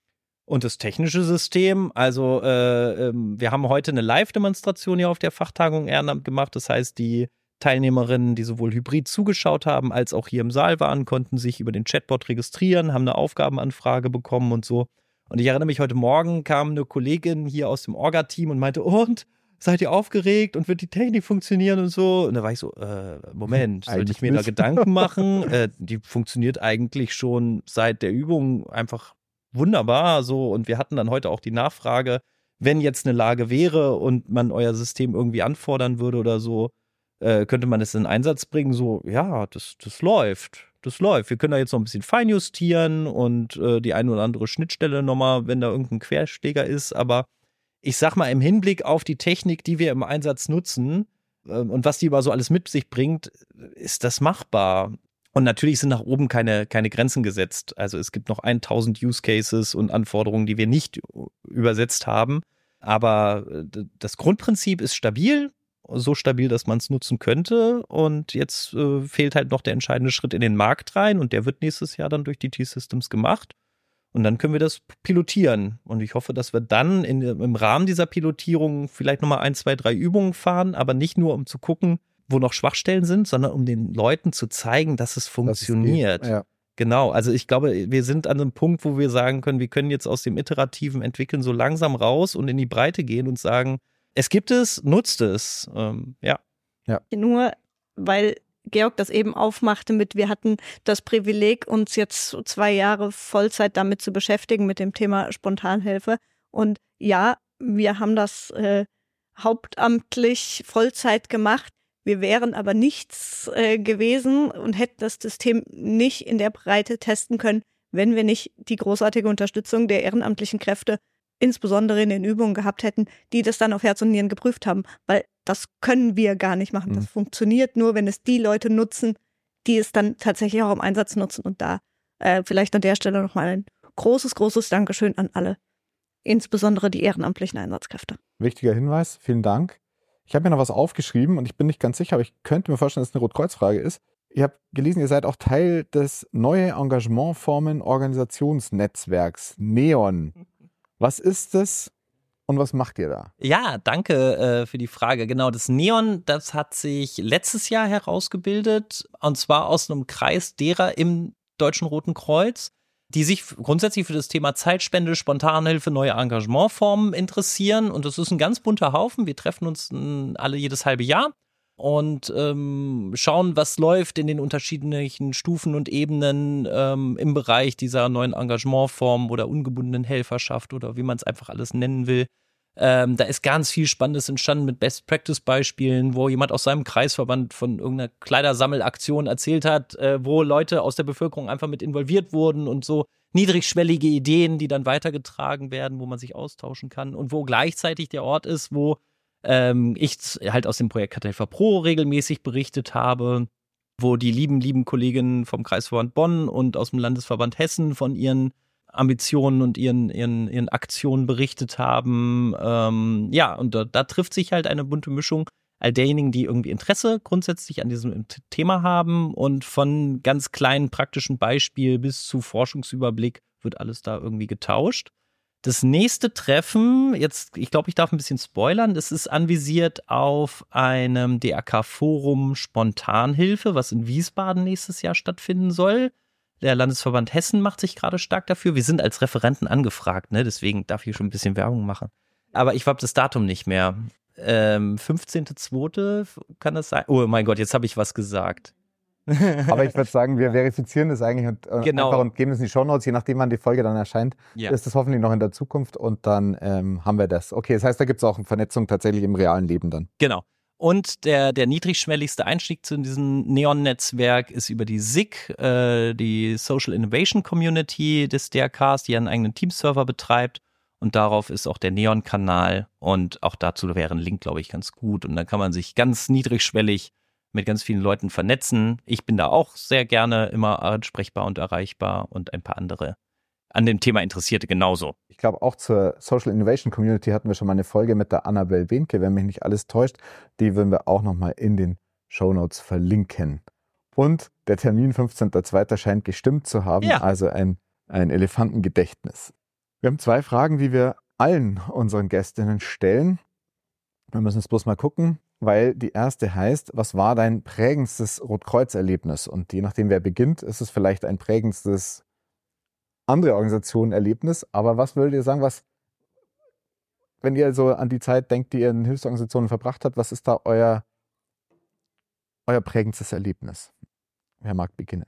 Und das technische System, also äh, wir haben heute eine Live-Demonstration hier auf der Fachtagung Ehrenamt gemacht. Das heißt, die Teilnehmerinnen, die sowohl hybrid zugeschaut haben, als auch hier im Saal waren, konnten sich über den Chatbot registrieren, haben eine Aufgabenanfrage bekommen und so. Und ich erinnere mich, heute Morgen kam eine Kollegin hier aus dem Orga-Team und meinte, und, seid ihr aufgeregt und wird die Technik funktionieren und so? Und da war ich so, äh, Moment, sollte ich mir da Gedanken machen? äh, die funktioniert eigentlich schon seit der Übung einfach wunderbar so, und wir hatten dann heute auch die Nachfrage, wenn jetzt eine Lage wäre und man euer System irgendwie anfordern würde oder so, äh, könnte man es in Einsatz bringen, so, ja, das, das läuft, das läuft. Wir können da jetzt noch ein bisschen feinjustieren und äh, die eine oder andere Schnittstelle nochmal, wenn da irgendein Querschläger ist, aber ich sag mal, im Hinblick auf die Technik, die wir im Einsatz nutzen äh, und was die über so alles mit sich bringt, ist das machbar. Und natürlich sind nach oben keine, keine Grenzen gesetzt. Also es gibt noch tausend Use Cases und Anforderungen, die wir nicht übersetzt haben. Aber das Grundprinzip ist stabil, so stabil, dass man es nutzen könnte. Und jetzt äh, fehlt halt noch der entscheidende Schritt in den Markt rein. Und der wird nächstes Jahr dann durch die T-Systems gemacht. Und dann können wir das pilotieren. Und ich hoffe, dass wir dann in, im Rahmen dieser Pilotierung vielleicht nochmal ein, zwei, drei Übungen fahren. Aber nicht nur, um zu gucken, wo noch Schwachstellen sind, sondern um den Leuten zu zeigen, dass es funktioniert. Das ja. Genau, also ich glaube, wir sind an einem Punkt, wo wir sagen können, wir können jetzt aus dem iterativen Entwickeln so langsam raus und in die Breite gehen und sagen, es gibt es, nutzt es. Ähm, ja. ja. Nur, weil Georg das eben aufmachte mit, wir hatten das Privileg, uns jetzt zwei Jahre Vollzeit damit zu beschäftigen, mit dem Thema Spontanhilfe. Und ja, wir haben das äh, hauptamtlich Vollzeit gemacht. Wir wären aber nichts äh, gewesen und hätten das System nicht in der Breite testen können, wenn wir nicht die großartige Unterstützung der ehrenamtlichen Kräfte, insbesondere in den Übungen gehabt hätten, die das dann auf Herz und Nieren geprüft haben. Weil das können wir gar nicht machen. Das mhm. funktioniert nur, wenn es die Leute nutzen, die es dann tatsächlich auch im Einsatz nutzen. Und da äh, vielleicht an der Stelle nochmal ein großes, großes Dankeschön an alle, insbesondere die ehrenamtlichen Einsatzkräfte. Wichtiger Hinweis, vielen Dank. Ich habe mir noch was aufgeschrieben und ich bin nicht ganz sicher, aber ich könnte mir vorstellen, dass es eine Rotkreuz-Frage ist. Ich habe gelesen, ihr seid auch Teil des Neue Engagementformen Organisationsnetzwerks NEON. Was ist das und was macht ihr da? Ja, danke äh, für die Frage. Genau, das NEON, das hat sich letztes Jahr herausgebildet, und zwar aus einem Kreis derer im Deutschen Roten Kreuz, die sich grundsätzlich für das Thema Zeitspende, Spontanhilfe, neue Engagementformen interessieren. Und das ist ein ganz bunter Haufen. Wir treffen uns alle jedes halbe Jahr und ähm, schauen, was läuft in den unterschiedlichen Stufen und Ebenen ähm, im Bereich dieser neuen Engagementformen oder ungebundenen Helferschaft oder wie man es einfach alles nennen will. Ähm, da ist ganz viel Spannendes entstanden mit Best-Practice-Beispielen, wo jemand aus seinem Kreisverband von irgendeiner Kleidersammelaktion erzählt hat, äh, wo Leute aus der Bevölkerung einfach mit involviert wurden und so niedrigschwellige Ideen, die dann weitergetragen werden, wo man sich austauschen kann und wo gleichzeitig der Ort ist, wo ähm, ich halt aus dem Projekt Kartellver Pro regelmäßig berichtet habe, wo die lieben, lieben Kolleginnen vom Kreisverband Bonn und aus dem Landesverband Hessen von ihren Ambitionen und ihren, ihren, ihren Aktionen berichtet haben. Ähm, ja, und da, da trifft sich halt eine bunte Mischung all derjenigen, die irgendwie Interesse grundsätzlich an diesem Thema haben, und von ganz kleinen praktischen Beispiel bis zu Forschungsüberblick wird alles da irgendwie getauscht. Das nächste Treffen, jetzt, ich glaube, ich darf ein bisschen spoilern, das ist anvisiert auf einem D R K-Forum Spontanhilfe, was in Wiesbaden nächstes Jahr stattfinden soll. Der Landesverband Hessen macht sich gerade stark dafür. Wir sind als Referenten angefragt, ne? Deswegen darf ich schon ein bisschen Werbung machen. Aber ich habe das Datum nicht mehr. Ähm, fünfzehnter zweiter kann das sein? Oh mein Gott, jetzt habe ich was gesagt. Aber ich würde sagen, wir verifizieren das eigentlich und, äh, genau. einfach und geben es in die Shownotes, je nachdem, wann die Folge dann erscheint. Ja. Ist das hoffentlich noch in der Zukunft und dann ähm, haben wir das. Okay, das heißt, da gibt es auch eine Vernetzung tatsächlich im realen Leben dann. Genau. Und der, der niedrigschwelligste Einstieg zu diesem Neon-Netzwerk ist über die S I C, äh, die Social Innovation Community des D R Ks, die einen eigenen Teams-Server betreibt. Und darauf ist auch der Neon-Kanal. Und auch dazu wäre ein Link, glaube ich, ganz gut. Und dann kann man sich ganz niedrigschwellig mit ganz vielen Leuten vernetzen. Ich bin da auch sehr gerne immer ansprechbar und erreichbar und ein paar andere an dem Thema Interessierte genauso. Ich glaube, auch zur Social Innovation Community hatten wir schon mal eine Folge mit der Annabel Behnke, wenn mich nicht alles täuscht. Die würden wir auch nochmal in den Shownotes verlinken. Und der Termin fünfzehnter zweiter scheint gestimmt zu haben, ja. Also ein, ein Elefantengedächtnis. Wir haben zwei Fragen, die wir allen unseren Gästinnen stellen. Wir müssen jetzt bloß mal gucken, weil die erste heißt, was war dein prägendstes Rotkreuz-Erlebnis? Und je nachdem, wer beginnt, ist es vielleicht ein prägendstes andere Organisationen Erlebnis, aber was würdet ihr sagen, was, wenn ihr so an die Zeit denkt, die ihr in Hilfsorganisationen verbracht habt, was ist da euer, euer prägendstes Erlebnis? Wer mag beginnen?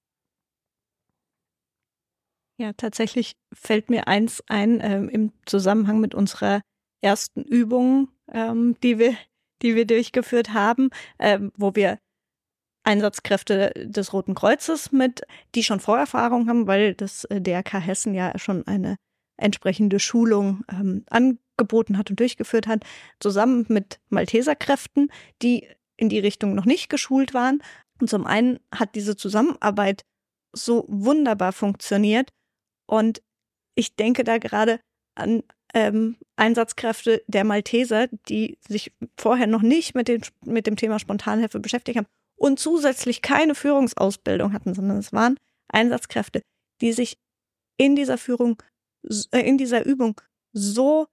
Ja, tatsächlich fällt mir eins ein ähm, im Zusammenhang mit unserer ersten Übung, ähm, die wir, die wir durchgeführt haben, ähm, wo wir Einsatzkräfte des Roten Kreuzes mit, die schon Vorerfahrung haben, weil das D R K Hessen ja schon eine entsprechende Schulung ähm, angeboten hat und durchgeführt hat, zusammen mit Malteserkräften, die in die Richtung noch nicht geschult waren. Und zum einen hat diese Zusammenarbeit so wunderbar funktioniert und ich denke da gerade an ähm, Einsatzkräfte der Malteser, die sich vorher noch nicht mit dem, mit dem Thema Spontanhilfe beschäftigt haben und zusätzlich keine Führungsausbildung hatten, sondern es waren Einsatzkräfte, die sich in dieser Führung, äh, in dieser Übung so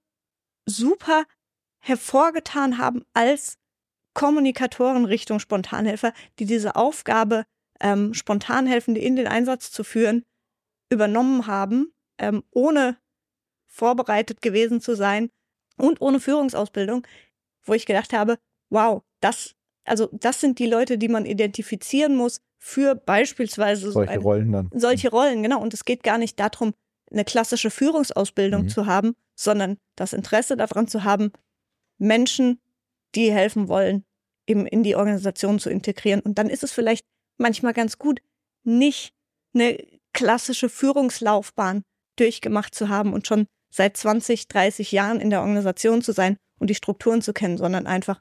super hervorgetan haben als Kommunikatoren Richtung Spontanhelfer, die diese Aufgabe, ähm, Spontanhelfende in den Einsatz zu führen, übernommen haben, ähm, ohne vorbereitet gewesen zu sein und ohne Führungsausbildung, wo ich gedacht habe, wow, das Also das sind die Leute, die man identifizieren muss für beispielsweise solche so eine, Rollen dann. Solche Rollen, genau. Und es geht gar nicht darum, eine klassische Führungsausbildung mhm. zu haben, sondern das Interesse daran zu haben, Menschen, die helfen wollen, eben in die Organisation zu integrieren. Und dann ist es vielleicht manchmal ganz gut, nicht eine klassische Führungslaufbahn durchgemacht zu haben und schon seit zwanzig, dreißig Jahren in der Organisation zu sein und die Strukturen zu kennen, sondern einfach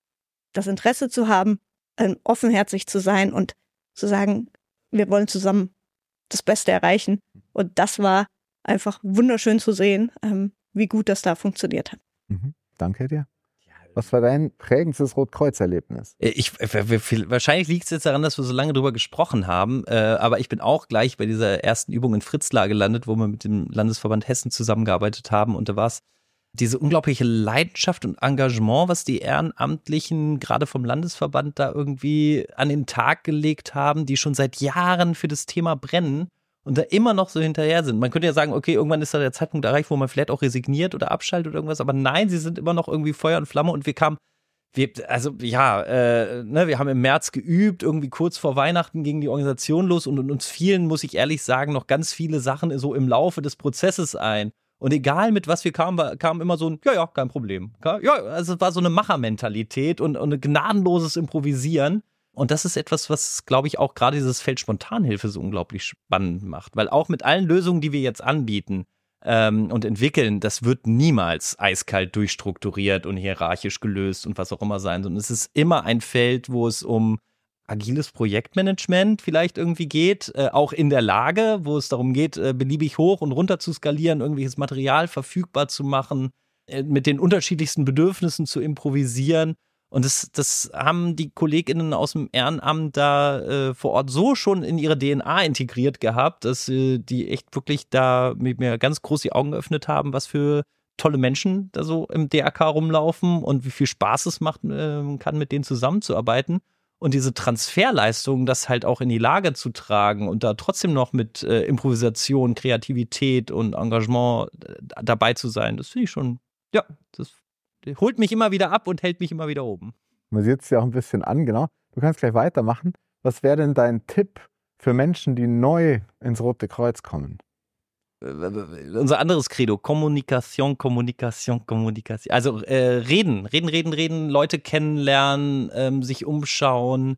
das Interesse zu haben, ähm, offenherzig zu sein und zu sagen, wir wollen zusammen das Beste erreichen. Und das war einfach wunderschön zu sehen, ähm, wie gut das da funktioniert hat. Mhm. Danke dir. Was war dein prägendstes Rotkreuz-Erlebnis? Ich, wahrscheinlich liegt es jetzt daran, dass wir so lange drüber gesprochen haben, äh, aber ich bin auch gleich bei dieser ersten Übung in Fritzlar gelandet, wo wir mit dem Landesverband Hessen zusammengearbeitet haben, und da war es diese unglaubliche Leidenschaft und Engagement, was die Ehrenamtlichen gerade vom Landesverband da irgendwie an den Tag gelegt haben, die schon seit Jahren für das Thema brennen und da immer noch so hinterher sind. Man könnte ja sagen, okay, irgendwann ist da der Zeitpunkt erreicht, wo man vielleicht auch resigniert oder abschaltet oder irgendwas, aber nein, sie sind immer noch irgendwie Feuer und Flamme, und wir kamen, wir, also ja, äh, ne, wir haben im März geübt, irgendwie kurz vor Weihnachten ging die Organisation los, und, und uns fielen, muss ich ehrlich sagen, noch ganz viele Sachen so im Laufe des Prozesses ein. Und egal mit was wir kamen, war, kam immer so ein, ja, ja, kein Problem. Ja, also es war so eine Machermentalität und, und ein gnadenloses Improvisieren. Und das ist etwas, was, glaube ich, auch gerade dieses Feld Spontanhilfe so unglaublich spannend macht. Weil auch mit allen Lösungen, die wir jetzt anbieten ähm, und entwickeln, das wird niemals eiskalt durchstrukturiert und hierarchisch gelöst und was auch immer sein. Sondern es ist immer ein Feld, wo es um agiles Projektmanagement vielleicht irgendwie geht, äh, auch in der Lage, wo es darum geht, äh, beliebig hoch und runter zu skalieren, irgendwelches Material verfügbar zu machen, äh, mit den unterschiedlichsten Bedürfnissen zu improvisieren. Und das, das haben die KollegInnen aus dem Ehrenamt da äh, vor Ort so schon in ihre D N A integriert gehabt, dass äh, die echt wirklich da mit mir ganz groß die Augen geöffnet haben, was für tolle Menschen da so im D R K rumlaufen und wie viel Spaß es macht, äh, kann, mit denen zusammenzuarbeiten. Und diese Transferleistung, das halt auch in die Lage zu tragen und da trotzdem noch mit äh, Improvisation, Kreativität und Engagement äh, dabei zu sein, das finde ich schon, ja, das holt mich immer wieder ab und hält mich immer wieder oben. Man sieht es ja auch ein bisschen an, genau. Du kannst gleich weitermachen. Was wäre denn dein Tipp für Menschen, die neu ins Rote Kreuz kommen? unser anderes Credo, Kommunikation, Kommunikation, Kommunikation. Also äh, reden, reden, reden, reden, Leute kennenlernen, ähm, sich umschauen,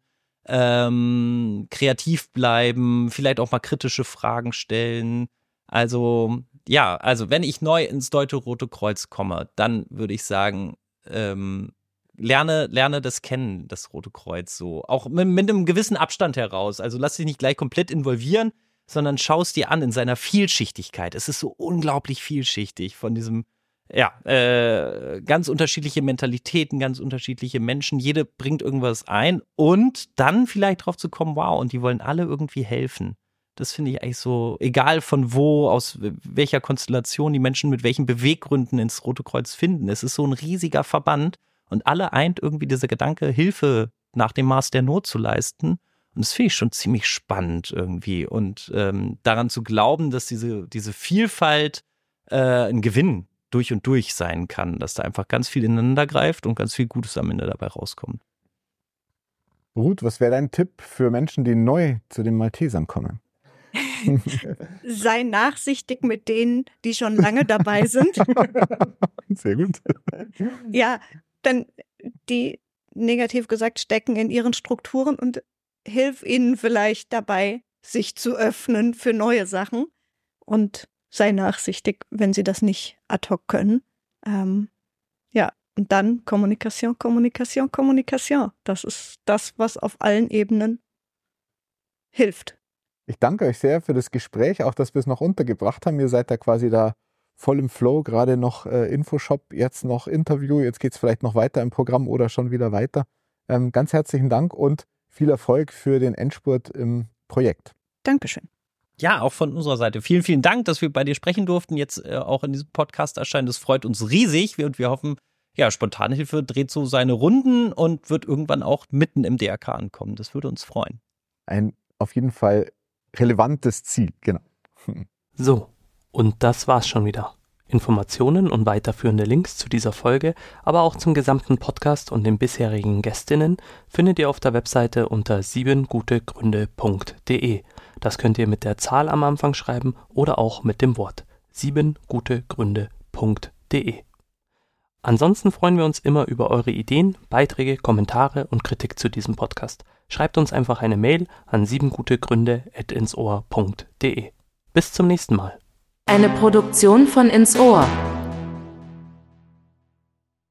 ähm, kreativ bleiben, vielleicht auch mal kritische Fragen stellen. Also ja, also wenn ich neu ins Deutsche Rote Kreuz komme, dann würde ich sagen, ähm, lerne, lerne das kennen, das Rote Kreuz so. Auch mit, mit einem gewissen Abstand heraus. Also lass dich nicht gleich komplett involvieren, sondern schaust dir an in seiner Vielschichtigkeit. Es ist so unglaublich vielschichtig von diesem, ja, äh, ganz unterschiedliche Mentalitäten, ganz unterschiedliche Menschen. Jede bringt irgendwas ein und dann vielleicht drauf zu kommen, wow, und die wollen alle irgendwie helfen. Das finde ich eigentlich so, egal von wo, aus welcher Konstellation die Menschen mit welchen Beweggründen ins Rote Kreuz finden. Es ist so ein riesiger Verband und alle eint irgendwie dieser Gedanke, Hilfe nach dem Maß der Not zu leisten. Und das finde ich schon ziemlich spannend irgendwie. Und ähm, daran zu glauben, dass diese, diese Vielfalt äh, ein Gewinn durch und durch sein kann, dass da einfach ganz viel ineinander greift und ganz viel Gutes am Ende dabei rauskommt. Ruth, was wäre dein Tipp für Menschen, die neu zu den Maltesern kommen? Sei nachsichtig mit denen, die schon lange dabei sind. Sehr gut. Ja, denn die, negativ gesagt, stecken in ihren Strukturen und hilf ihnen vielleicht dabei, sich zu öffnen für neue Sachen und sei nachsichtig, wenn sie das nicht ad hoc können. Ähm, ja, und dann Kommunikation, Kommunikation, Kommunikation. Das ist das, was auf allen Ebenen hilft. Ich danke euch sehr für das Gespräch, auch dass wir es noch untergebracht haben. Ihr seid da quasi da voll im Flow, gerade noch äh, Infoshop, jetzt noch Interview, jetzt geht es vielleicht noch weiter im Programm oder schon wieder weiter. Ähm, ganz herzlichen Dank und viel Erfolg für den Endspurt im Projekt. Dankeschön. Ja, auch von unserer Seite. Vielen, vielen Dank, dass wir bei dir sprechen durften, jetzt äh, auch in diesem Podcast erscheinen. Das freut uns riesig und wir hoffen, ja, Spontanhilfe dreht so seine Runden und wird irgendwann auch mitten im D R K ankommen. Das würde uns freuen. Ein auf jeden Fall relevantes Ziel, genau. So, und das war's schon wieder. Informationen und weiterführende Links zu dieser Folge, aber auch zum gesamten Podcast und den bisherigen Gästinnen findet ihr auf der Webseite unter sieben gute gründe punkt de. Das könnt ihr mit der Zahl am Anfang schreiben oder auch mit dem Wort sieben gute gründe punkt de. Ansonsten freuen wir uns immer über eure Ideen, Beiträge, Kommentare und Kritik zu diesem Podcast. Schreibt uns einfach eine Mail an siebengutegründe at insohr punkt de. Bis zum nächsten Mal. Eine Produktion von Ins Ohr.